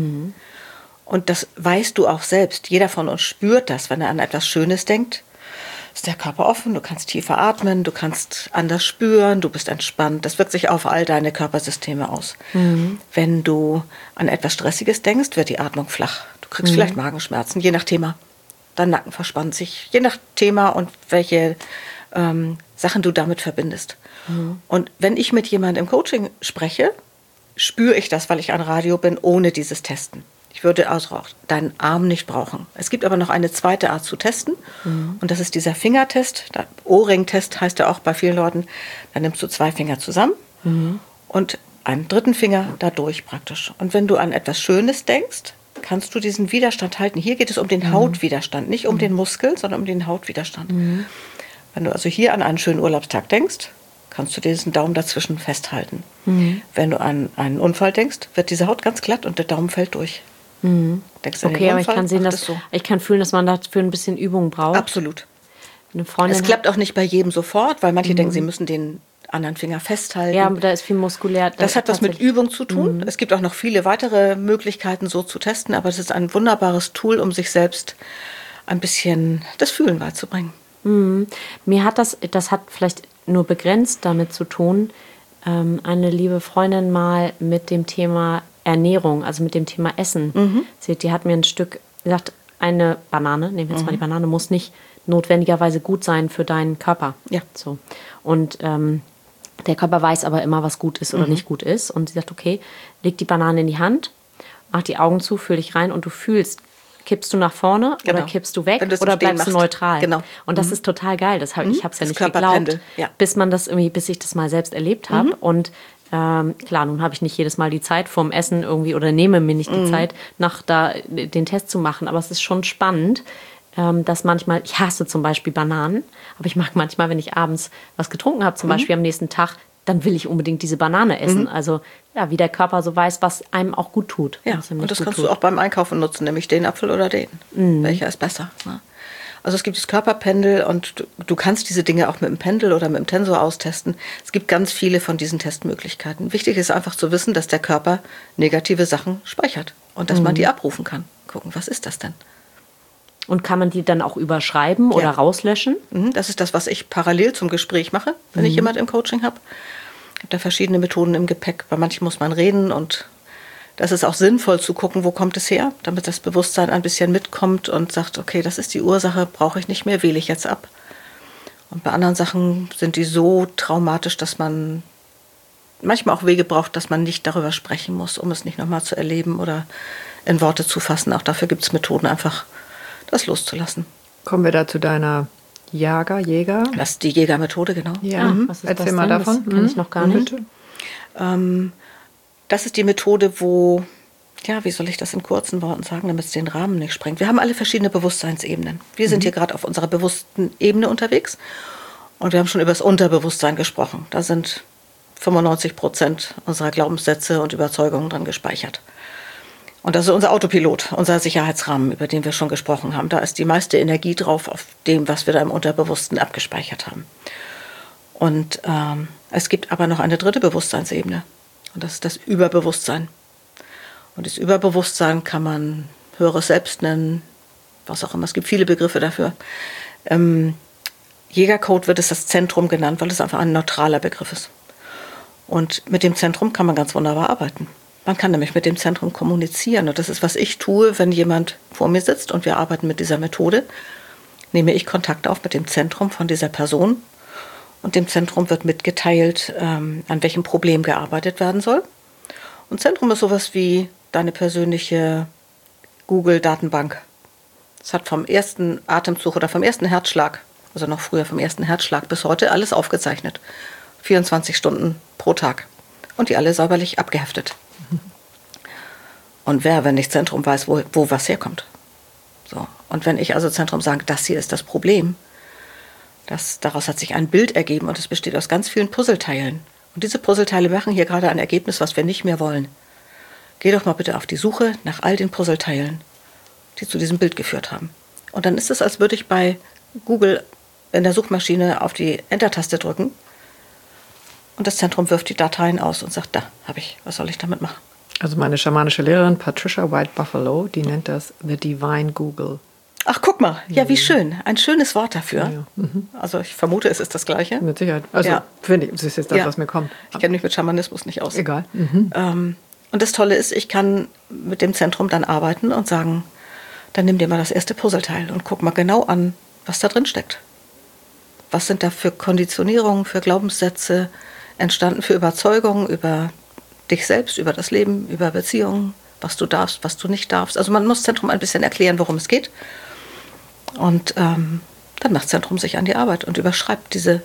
Speaker 1: Und das weißt du auch selbst. Jeder von uns spürt das, wenn er an etwas Schönes denkt. Ist der Körper offen, du kannst tiefer atmen, du kannst anders spüren, du bist entspannt. Das wirkt sich auf all deine Körpersysteme aus. Wenn du an etwas Stressiges denkst, wird die Atmung flach. Du kriegst vielleicht Magenschmerzen, je nach Thema. Dein Nacken verspannt sich, je nach Thema und welche Sachen du damit verbindest. Und wenn ich mit jemandem im Coaching spreche, spüre ich das, weil ich an Radio bin, ohne dieses Testen. Ich würde also auch deinen Arm nicht brauchen. Es gibt aber noch eine zweite Art zu testen. Und das ist dieser Fingertest. Der O-Ring-Test heißt ja auch bei vielen Leuten. Da nimmst du 2 Finger zusammen und einen dritten Finger dadurch praktisch. Und wenn du an etwas Schönes denkst, kannst du diesen Widerstand halten. Hier geht es um den Hautwiderstand, nicht um den Muskel, sondern um den Hautwiderstand. Wenn du also hier an einen schönen Urlaubstag denkst, kannst du diesen Daumen dazwischen festhalten. Wenn du an einen Unfall denkst, wird diese Haut ganz glatt und der Daumen fällt durch.
Speaker 2: Okay, aber ich kann sehen, ich kann fühlen, dass man dafür ein bisschen Übung braucht.
Speaker 1: Absolut. Es klappt auch nicht bei jedem sofort, weil manche denken, sie müssen den anderen Finger festhalten.
Speaker 2: Ja, aber da ist viel muskulär.
Speaker 1: Das hat was mit Übung zu tun. Es gibt auch noch viele weitere Möglichkeiten, so zu testen, aber es ist ein wunderbares Tool, um sich selbst ein bisschen das Fühlen beizubringen.
Speaker 2: Mir hat das hat vielleicht nur begrenzt damit zu tun, eine liebe Freundin mal mit dem Thema Ernährung, also mit dem Thema Essen. Die hat mir ein Stück gesagt, eine Banane, nehmen wir jetzt mal die Banane, muss nicht notwendigerweise gut sein für deinen Körper.
Speaker 1: Ja.
Speaker 2: So. Und der Körper weiß aber immer, was gut ist oder nicht gut ist. Und sie sagt, okay, leg die Banane in die Hand, mach die Augen zu, fühl dich rein und du fühlst, kippst du nach vorne oder kippst du weg oder bleibst du neutral?
Speaker 1: Genau.
Speaker 2: Und das ist total geil. Ich habe es ja nicht geglaubt, bis ich das mal selbst erlebt habe. Und klar, nun habe ich nicht jedes Mal die Zeit vorm Essen irgendwie oder nehme mir nicht die Zeit, den Test zu machen. Aber es ist schon spannend, dass manchmal, ich hasse zum Beispiel Bananen, aber ich mag manchmal, wenn ich abends was getrunken habe, zum Beispiel am nächsten Tag, dann will ich unbedingt diese Banane essen. Also ja, wie der Körper so weiß, was einem auch gut tut.
Speaker 1: Ja, und das kannst du auch beim Einkaufen nutzen, nämlich den Apfel oder den. Welcher ist besser? Ne? Also es gibt das Körperpendel und du kannst diese Dinge auch mit dem Pendel oder mit dem Tensor austesten. Es gibt ganz viele von diesen Testmöglichkeiten. Wichtig ist einfach zu wissen, dass der Körper negative Sachen speichert und dass man die abrufen kann. Gucken, was ist das denn?
Speaker 2: Und kann man die dann auch überschreiben oder rauslöschen?
Speaker 1: Das ist das, was ich parallel zum Gespräch mache, wenn ich jemand im Coaching habe. Ich habe da verschiedene Methoden im Gepäck. Bei manchen muss man reden und das ist auch sinnvoll zu gucken, wo kommt es her, damit das Bewusstsein ein bisschen mitkommt und sagt, okay, das ist die Ursache, brauche ich nicht mehr, wähle ich jetzt ab. Und bei anderen Sachen sind die so traumatisch, dass man manchmal auch Wege braucht, dass man nicht darüber sprechen muss, um es nicht nochmal zu erleben oder in Worte zu fassen. Auch dafür gibt es Methoden, einfach das loszulassen.
Speaker 3: Kommen wir da zu deiner Jäger?
Speaker 1: Das ist die Jägermethode, genau.
Speaker 3: Ja, erzähl mal davon.
Speaker 2: Das kenne ich noch gar nicht.
Speaker 1: Das ist die Methode, wo ja, wie soll ich das in kurzen Worten sagen, damit es den Rahmen nicht sprengt? Wir haben alle verschiedene Bewusstseinsebenen. Wir sind hier gerade auf unserer bewussten Ebene unterwegs und wir haben schon über das Unterbewusstsein gesprochen. Da sind 95% unserer Glaubenssätze und Überzeugungen dran gespeichert. Und das ist unser Autopilot, unser Sicherheitsrahmen, über den wir schon gesprochen haben. Da ist die meiste Energie drauf auf dem, was wir da im Unterbewussten abgespeichert haben. Und es gibt aber noch eine dritte Bewusstseinsebene. Und das ist das Überbewusstsein. Und das Überbewusstsein kann man höheres Selbst nennen, was auch immer. Es gibt viele Begriffe dafür. Jägercode wird es das Zentrum genannt, weil es einfach ein neutraler Begriff ist. Und mit dem Zentrum kann man ganz wunderbar arbeiten. Man kann nämlich mit dem Zentrum kommunizieren. Und das ist, was ich tue, wenn jemand vor mir sitzt und wir arbeiten mit dieser Methode. Nehme ich Kontakt auf mit dem Zentrum von dieser Person. Und dem Zentrum wird mitgeteilt, an welchem Problem gearbeitet werden soll. Und Zentrum ist sowas wie deine persönliche Google-Datenbank. Es hat vom ersten Atemzug oder vom ersten Herzschlag, also noch früher vom ersten Herzschlag bis heute, alles aufgezeichnet. 24 Stunden pro Tag. Und die alle sauberlich abgeheftet. Und wer, wenn nicht Zentrum, weiß, wo was herkommt. So. Und wenn ich also Zentrum sage, das hier ist das Problem, daraus hat sich ein Bild ergeben und es besteht aus ganz vielen Puzzleteilen. Und diese Puzzleteile machen hier gerade ein Ergebnis, was wir nicht mehr wollen. Geh doch mal bitte auf die Suche nach all den Puzzleteilen, die zu diesem Bild geführt haben. Und dann ist es, als würde ich bei Google in der Suchmaschine auf die Enter-Taste drücken und das Zentrum wirft die Dateien aus und sagt, da habe ich, was soll ich damit machen?
Speaker 3: Also meine schamanische Lehrerin Patricia White Buffalo, die nennt das The Divine Google.
Speaker 1: Ach, guck mal, ja, wie schön. Ein schönes Wort dafür.
Speaker 3: Ja. Mhm.
Speaker 1: Also ich vermute, es ist das Gleiche.
Speaker 3: Mit Sicherheit. Also
Speaker 1: Ja.
Speaker 3: finde ich, das ist jetzt das,
Speaker 1: Ja.
Speaker 3: was mir kommt.
Speaker 1: Ich kenne mich mit Schamanismus nicht aus.
Speaker 3: Egal.
Speaker 1: Und das Tolle ist, ich kann mit dem Zentrum dann arbeiten und sagen, dann nimm dir mal das erste Puzzleteil und guck mal genau an, was da drin steckt. Was sind da für Konditionierungen, für Glaubenssätze entstanden, für Überzeugungen über dich selbst, über das Leben, über Beziehungen, was du darfst, was du nicht darfst. Also man muss Zentrum ein bisschen erklären, worum es geht. Und dann macht Zentrum sich an die Arbeit und überschreibt dieses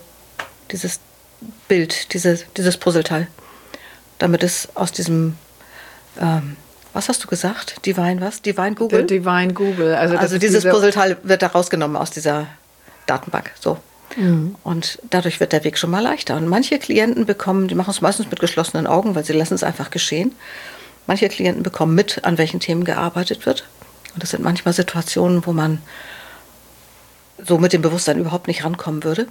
Speaker 1: Bild, dieses Puzzleteil, damit es aus diesem, was hast du gesagt? Divine was? Divine Google?
Speaker 3: The Divine Google. Also
Speaker 1: dieses Puzzleteil wird da rausgenommen aus dieser Datenbank. So. Und dadurch wird der Weg schon mal leichter. Und manche Klienten die machen es meistens mit geschlossenen Augen, weil sie lassen es einfach geschehen. Manche Klienten bekommen mit, an welchen Themen gearbeitet wird. Und das sind manchmal Situationen, wo man so mit dem Bewusstsein überhaupt nicht rankommen würde.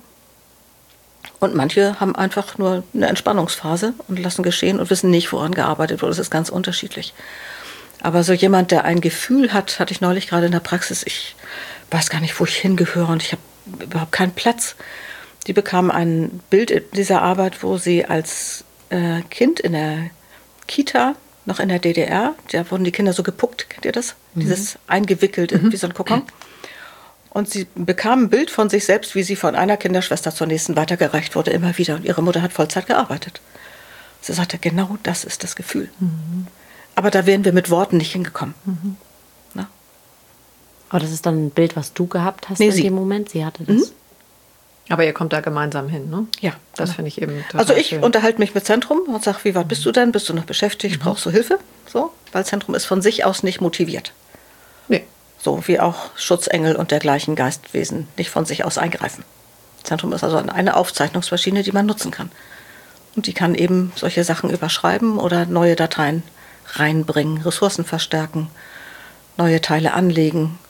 Speaker 1: Und manche haben einfach nur eine Entspannungsphase und lassen geschehen und wissen nicht, woran gearbeitet wurde. Das ist ganz unterschiedlich. Aber so jemand, der ein Gefühl hat, hatte ich neulich gerade in der Praxis, ich weiß gar nicht, wo ich hingehöre und ich habe überhaupt keinen Platz. Die bekam ein Bild in dieser Arbeit, wo sie als Kind in der Kita, noch in der DDR, da wurden die Kinder so gepuckt, kennt ihr das? Dieses eingewickelt wie so ein Kokon. Und sie bekam ein Bild von sich selbst, wie sie von einer Kinderschwester zur nächsten weitergereicht wurde, immer wieder. Und ihre Mutter hat Vollzeit gearbeitet. Sie sagte, genau das ist das Gefühl. Aber da wären wir mit Worten nicht hingekommen. Na?
Speaker 2: Aber das ist dann ein Bild, was du gehabt hast
Speaker 1: Nee,
Speaker 2: in
Speaker 1: sie.
Speaker 2: dem Moment? Sie hatte das.
Speaker 3: Aber ihr kommt da gemeinsam hin, ne?
Speaker 1: Ja.
Speaker 3: Das finde ich eben total
Speaker 1: Also ich
Speaker 3: schön.
Speaker 1: unterhalte mich mit Zentrum und sage, wie weit bist du denn? Bist du noch beschäftigt? Brauchst du Hilfe? So, weil Zentrum ist von sich aus nicht motiviert.
Speaker 3: Nee.
Speaker 1: So wie auch Schutzengel und dergleichen Geistwesen nicht von sich aus eingreifen. Zentrum ist also eine Aufzeichnungsmaschine, die man nutzen kann. Und die kann eben solche Sachen überschreiben oder neue Dateien reinbringen, Ressourcen verstärken, neue Teile anlegen.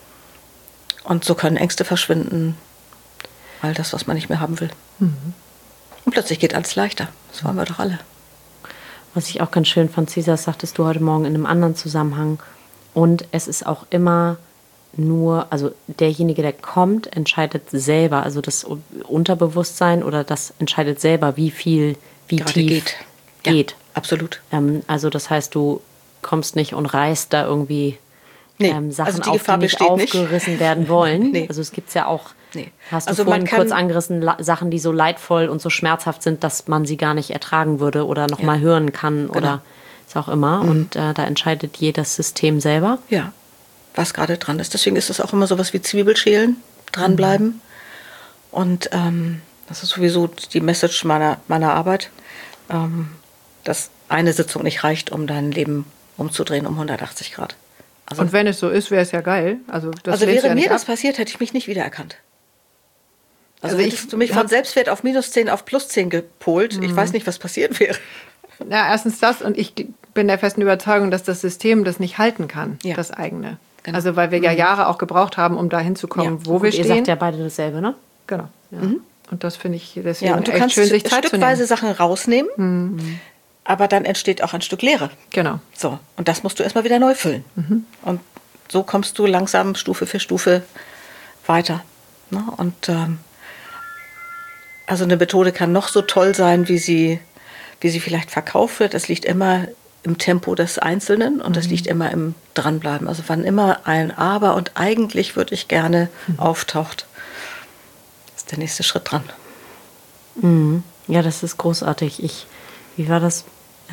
Speaker 1: Und so können Ängste verschwinden, all das, was man nicht mehr haben will. Und plötzlich geht alles leichter. Das wollen wir doch alle.
Speaker 2: Was ich auch ganz schön fand, Cesar, sagtest du heute Morgen in einem anderen Zusammenhang. Und es ist auch immer nur, also derjenige, der kommt, entscheidet selber, also das Unterbewusstsein oder das entscheidet selber, wie
Speaker 1: Gerade
Speaker 2: tief geht.
Speaker 1: Ja, absolut.
Speaker 2: Also das heißt, du kommst nicht und reißt da irgendwie
Speaker 1: Nee,
Speaker 2: Sachen
Speaker 1: also die
Speaker 2: auf,
Speaker 1: Gefahr
Speaker 2: die nicht
Speaker 1: besteht nicht.
Speaker 2: aufgerissen werden wollen.
Speaker 1: Nee.
Speaker 2: Also es gibt ja auch,
Speaker 1: Nee.
Speaker 2: hast du
Speaker 1: Also man
Speaker 2: vorhin
Speaker 1: kann-
Speaker 2: kurz angerissen, Sachen, die so leidvoll und so schmerzhaft sind, dass man sie gar nicht ertragen würde oder noch mal hören kann oder ist auch immer. Und da entscheidet jedes System selber.
Speaker 1: Ja, was gerade dran ist. Deswegen ist es auch immer sowas wie Zwiebelschälen, dranbleiben. Und das ist sowieso die Message meiner Arbeit, dass eine Sitzung nicht reicht, um dein Leben umzudrehen um 180 Grad. Also,
Speaker 3: Und wenn es so ist, wäre es ja geil. Also
Speaker 1: wäre mir das passiert, hätte ich mich nicht wiedererkannt. Also hättest du mich von Selbstwert auf -10 auf +10 gepolt, ich weiß nicht, was passiert wäre.
Speaker 3: Ja, erstens das und ich bin der festen Überzeugung, dass das System das nicht halten kann,
Speaker 1: Ja.
Speaker 3: das eigene.
Speaker 1: Genau.
Speaker 3: Also weil wir ja Jahre auch gebraucht haben, um da hinzukommen, wo wir
Speaker 2: Ihr
Speaker 3: stehen.
Speaker 2: sagt ja beide dasselbe, ne?
Speaker 3: Genau. Ja. Und das finde ich deswegen
Speaker 1: Ja, und du
Speaker 3: echt
Speaker 1: kannst
Speaker 3: schön, sich Zeit zu
Speaker 1: stückweise
Speaker 3: nehmen.
Speaker 1: Sachen rausnehmen, aber dann entsteht auch ein Stück Leere.
Speaker 3: Genau.
Speaker 1: So, und das musst du erstmal wieder neu füllen. Und so kommst du langsam Stufe für Stufe weiter. Ne? Und also eine Methode kann noch so toll sein, wie sie vielleicht verkauft wird. Es liegt immer im Tempo des Einzelnen und es liegt immer im Dranbleiben. Also wann immer ein Aber und eigentlich würde ich gerne auftaucht, ist der nächste Schritt dran.
Speaker 2: Ja, das ist großartig. Wie war das?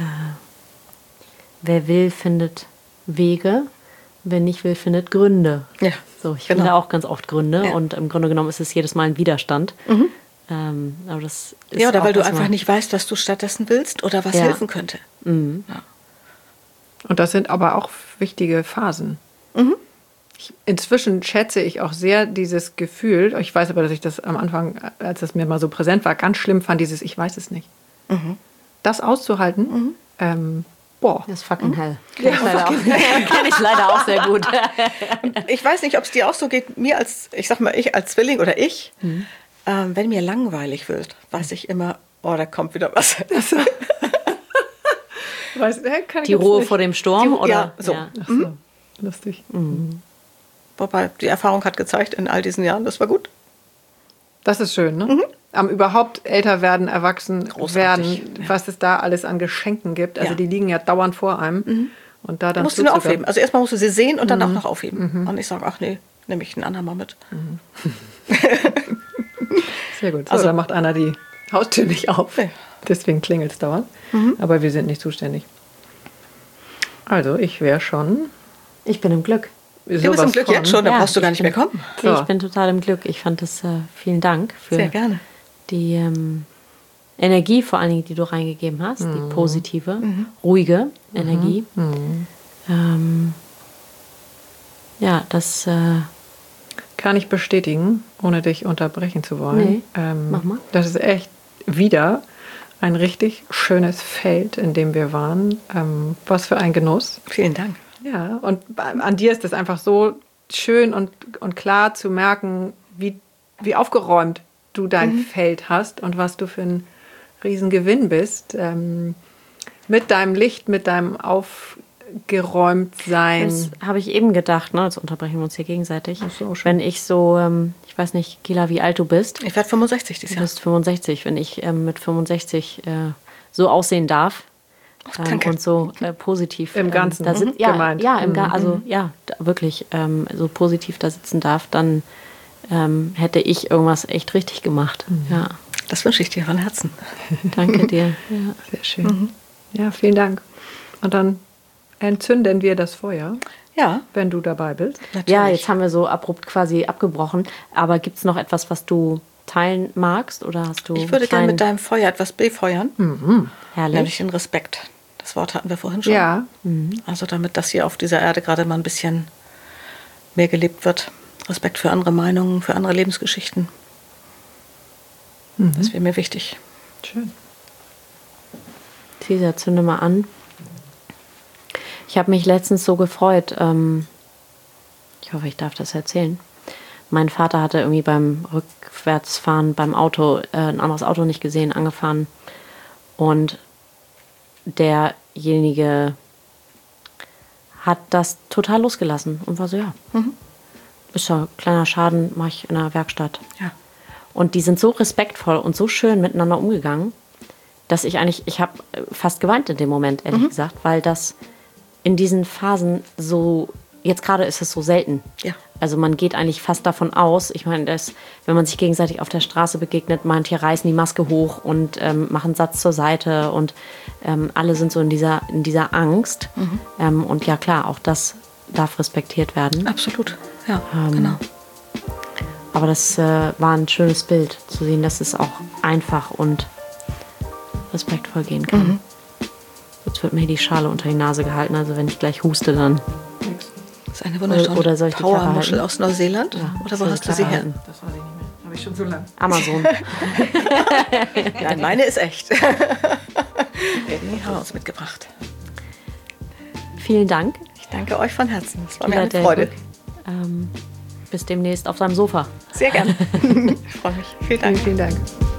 Speaker 2: Wer will, findet Wege. Wer nicht will, findet Gründe.
Speaker 1: Ja,
Speaker 2: So, ich
Speaker 1: genau.
Speaker 2: finde auch ganz oft Gründe
Speaker 1: Ja.
Speaker 2: und im Grunde genommen ist es jedes Mal ein Widerstand. Aber das ist
Speaker 1: Ja, oder
Speaker 2: auch
Speaker 1: weil du
Speaker 2: erstmal-
Speaker 1: einfach nicht weißt, was du stattdessen willst oder was
Speaker 2: Ja.
Speaker 1: helfen könnte.
Speaker 3: Und das sind aber auch wichtige Phasen. Inzwischen schätze ich auch sehr dieses Gefühl, ich weiß aber, dass ich das am Anfang, als das mir mal so präsent war, ganz schlimm fand, dieses Ich weiß es nicht. Das auszuhalten, boah.
Speaker 2: Das ist fucking hell. Kenn ich leider auch sehr gut.
Speaker 1: Ich weiß nicht, ob es dir auch so geht, mir als, ich sag mal, ich als Zwilling oder ich, wenn mir langweilig wird, weiß ich immer, oh, da kommt wieder was.
Speaker 3: Kann ich
Speaker 2: Die
Speaker 3: jetzt
Speaker 2: Ruhe
Speaker 3: nicht.
Speaker 2: vor dem Sturm? Oder?
Speaker 1: ja, so.
Speaker 2: Ja.
Speaker 3: Ach so, lustig.
Speaker 1: Wobei die Erfahrung hat gezeigt, in all diesen Jahren, das war gut.
Speaker 3: Das ist schön, ne? Am überhaupt älter werden, erwachsen
Speaker 1: Großartig,
Speaker 3: werden, was es da alles an Geschenken gibt. Also
Speaker 1: Ja.
Speaker 3: die liegen ja dauernd vor einem. Und da
Speaker 1: Du
Speaker 3: dann
Speaker 1: musst sie nur
Speaker 3: zuzugeben.
Speaker 1: aufheben. Also erstmal musst du sie sehen und dann auch noch aufheben. Und ich sage, ach nee, nehme ich ein andermal mit.
Speaker 3: Sehr gut. So,
Speaker 1: Also-
Speaker 3: da macht Anna die Haustür nicht auf.
Speaker 1: Ja.
Speaker 3: Deswegen klingelt es dauernd. Aber wir sind nicht zuständig. Also, ich wäre schon.
Speaker 2: Ich bin im Glück.
Speaker 1: Du bist im Glück jetzt schon, da
Speaker 2: Ja,
Speaker 1: brauchst du gar
Speaker 2: ich
Speaker 1: nicht mehr
Speaker 2: bin-
Speaker 1: kommen.
Speaker 3: So.
Speaker 2: Ich bin total im Glück. Ich fand das, vielen Dank für
Speaker 1: Sehr gerne.
Speaker 2: die Energie vor allen Dingen, die du reingegeben hast. Die positive, ruhige Energie. Ja, das
Speaker 3: Kann ich bestätigen, ohne dich unterbrechen zu wollen.
Speaker 2: Nee, mach mal.
Speaker 3: Das ist echt wieder ein richtig schönes Feld, in dem wir waren. Was für ein Genuss.
Speaker 1: Vielen Dank.
Speaker 3: Ja, und an dir ist es einfach so schön und klar zu merken, wie aufgeräumt du dein Feld hast und was du für ein Riesengewinn bist. Mit deinem Licht, mit deinem Aufgeräumtsein.
Speaker 2: Das habe ich eben gedacht, ne? Jetzt unterbrechen wir uns hier gegenseitig.
Speaker 3: Ach so, schön.
Speaker 2: Wenn ich so, ich weiß nicht, Gila, wie alt du bist.
Speaker 1: Ich werde 65 dieses
Speaker 2: Du
Speaker 1: Jahr.
Speaker 2: bist 65. Wenn ich mit 65 so aussehen darf
Speaker 1: danke.
Speaker 2: und so positiv
Speaker 3: Im Ganzen,
Speaker 2: da ja,
Speaker 3: gemeint.
Speaker 2: ja, also ja, wirklich so positiv da sitzen darf, dann hätte ich irgendwas echt richtig gemacht. Ja,
Speaker 1: Das wünsche ich dir von Herzen.
Speaker 2: danke dir. Ja.
Speaker 3: Sehr schön. Ja, vielen Dank. Und dann entzünden wir das Feuer,
Speaker 1: Ja,
Speaker 3: wenn du dabei bist.
Speaker 1: natürlich.
Speaker 2: Ja, jetzt haben wir so abrupt quasi abgebrochen. Aber gibt es noch etwas, was du teilen magst? Oder hast du
Speaker 1: Ich würde gerne mit deinem Feuer etwas befeuern, nämlich
Speaker 2: herrlich?
Speaker 1: den Respekt. Das Wort hatten wir vorhin schon.
Speaker 3: Ja,
Speaker 1: Also damit das hier auf dieser Erde gerade mal ein bisschen mehr gelebt wird. Respekt für andere Meinungen, für andere Lebensgeschichten. Das wäre mir wichtig.
Speaker 3: schön.
Speaker 2: Cesar, zünde mal an. Ich habe mich letztens so gefreut. Ich hoffe, ich darf das erzählen. Mein Vater hatte irgendwie beim Rückwärtsfahren beim Auto ein anderes Auto nicht gesehen, angefahren. Und derjenige hat das total losgelassen und war so, ja, ist ja ein kleiner Schaden, mache ich in der Werkstatt.
Speaker 1: Ja.
Speaker 2: Und die sind so respektvoll und so schön miteinander umgegangen, dass ich habe fast geweint in dem Moment, ehrlich gesagt, weil das in diesen Phasen so, jetzt gerade ist es so selten.
Speaker 1: Ja.
Speaker 2: Also man geht eigentlich fast davon aus, ich meine, wenn man sich gegenseitig auf der Straße begegnet, manche reißen die Maske hoch und machen einen Satz zur Seite und alle sind so in dieser Angst. Und ja klar, auch das darf respektiert werden.
Speaker 1: Absolut. Ja, genau.
Speaker 2: Aber das war ein schönes Bild, zu sehen, dass es auch einfach und respektvoll gehen kann. Jetzt wird mir die Schale unter die Nase gehalten. Also wenn ich gleich huste, dann...
Speaker 1: Das ist eine wunderschöne
Speaker 2: Oder soll ich die
Speaker 1: Powermuschel aus Neuseeland.
Speaker 2: Ja,
Speaker 1: Oder wo hast du sie her?
Speaker 3: Das weiß ich nicht mehr. Habe ich schon so lange.
Speaker 2: Amazon.
Speaker 1: Nein, meine ist echt. Die haben wir uns mitgebracht.
Speaker 2: Vielen Dank.
Speaker 1: Ich danke euch von Herzen. Es war mir
Speaker 2: Wieder
Speaker 1: eine
Speaker 2: der
Speaker 1: Freude.
Speaker 2: Glück. Bis demnächst auf seinem Sofa.
Speaker 1: Sehr gerne. Ich freue mich. Vielen Dank.
Speaker 3: Vielen Dank.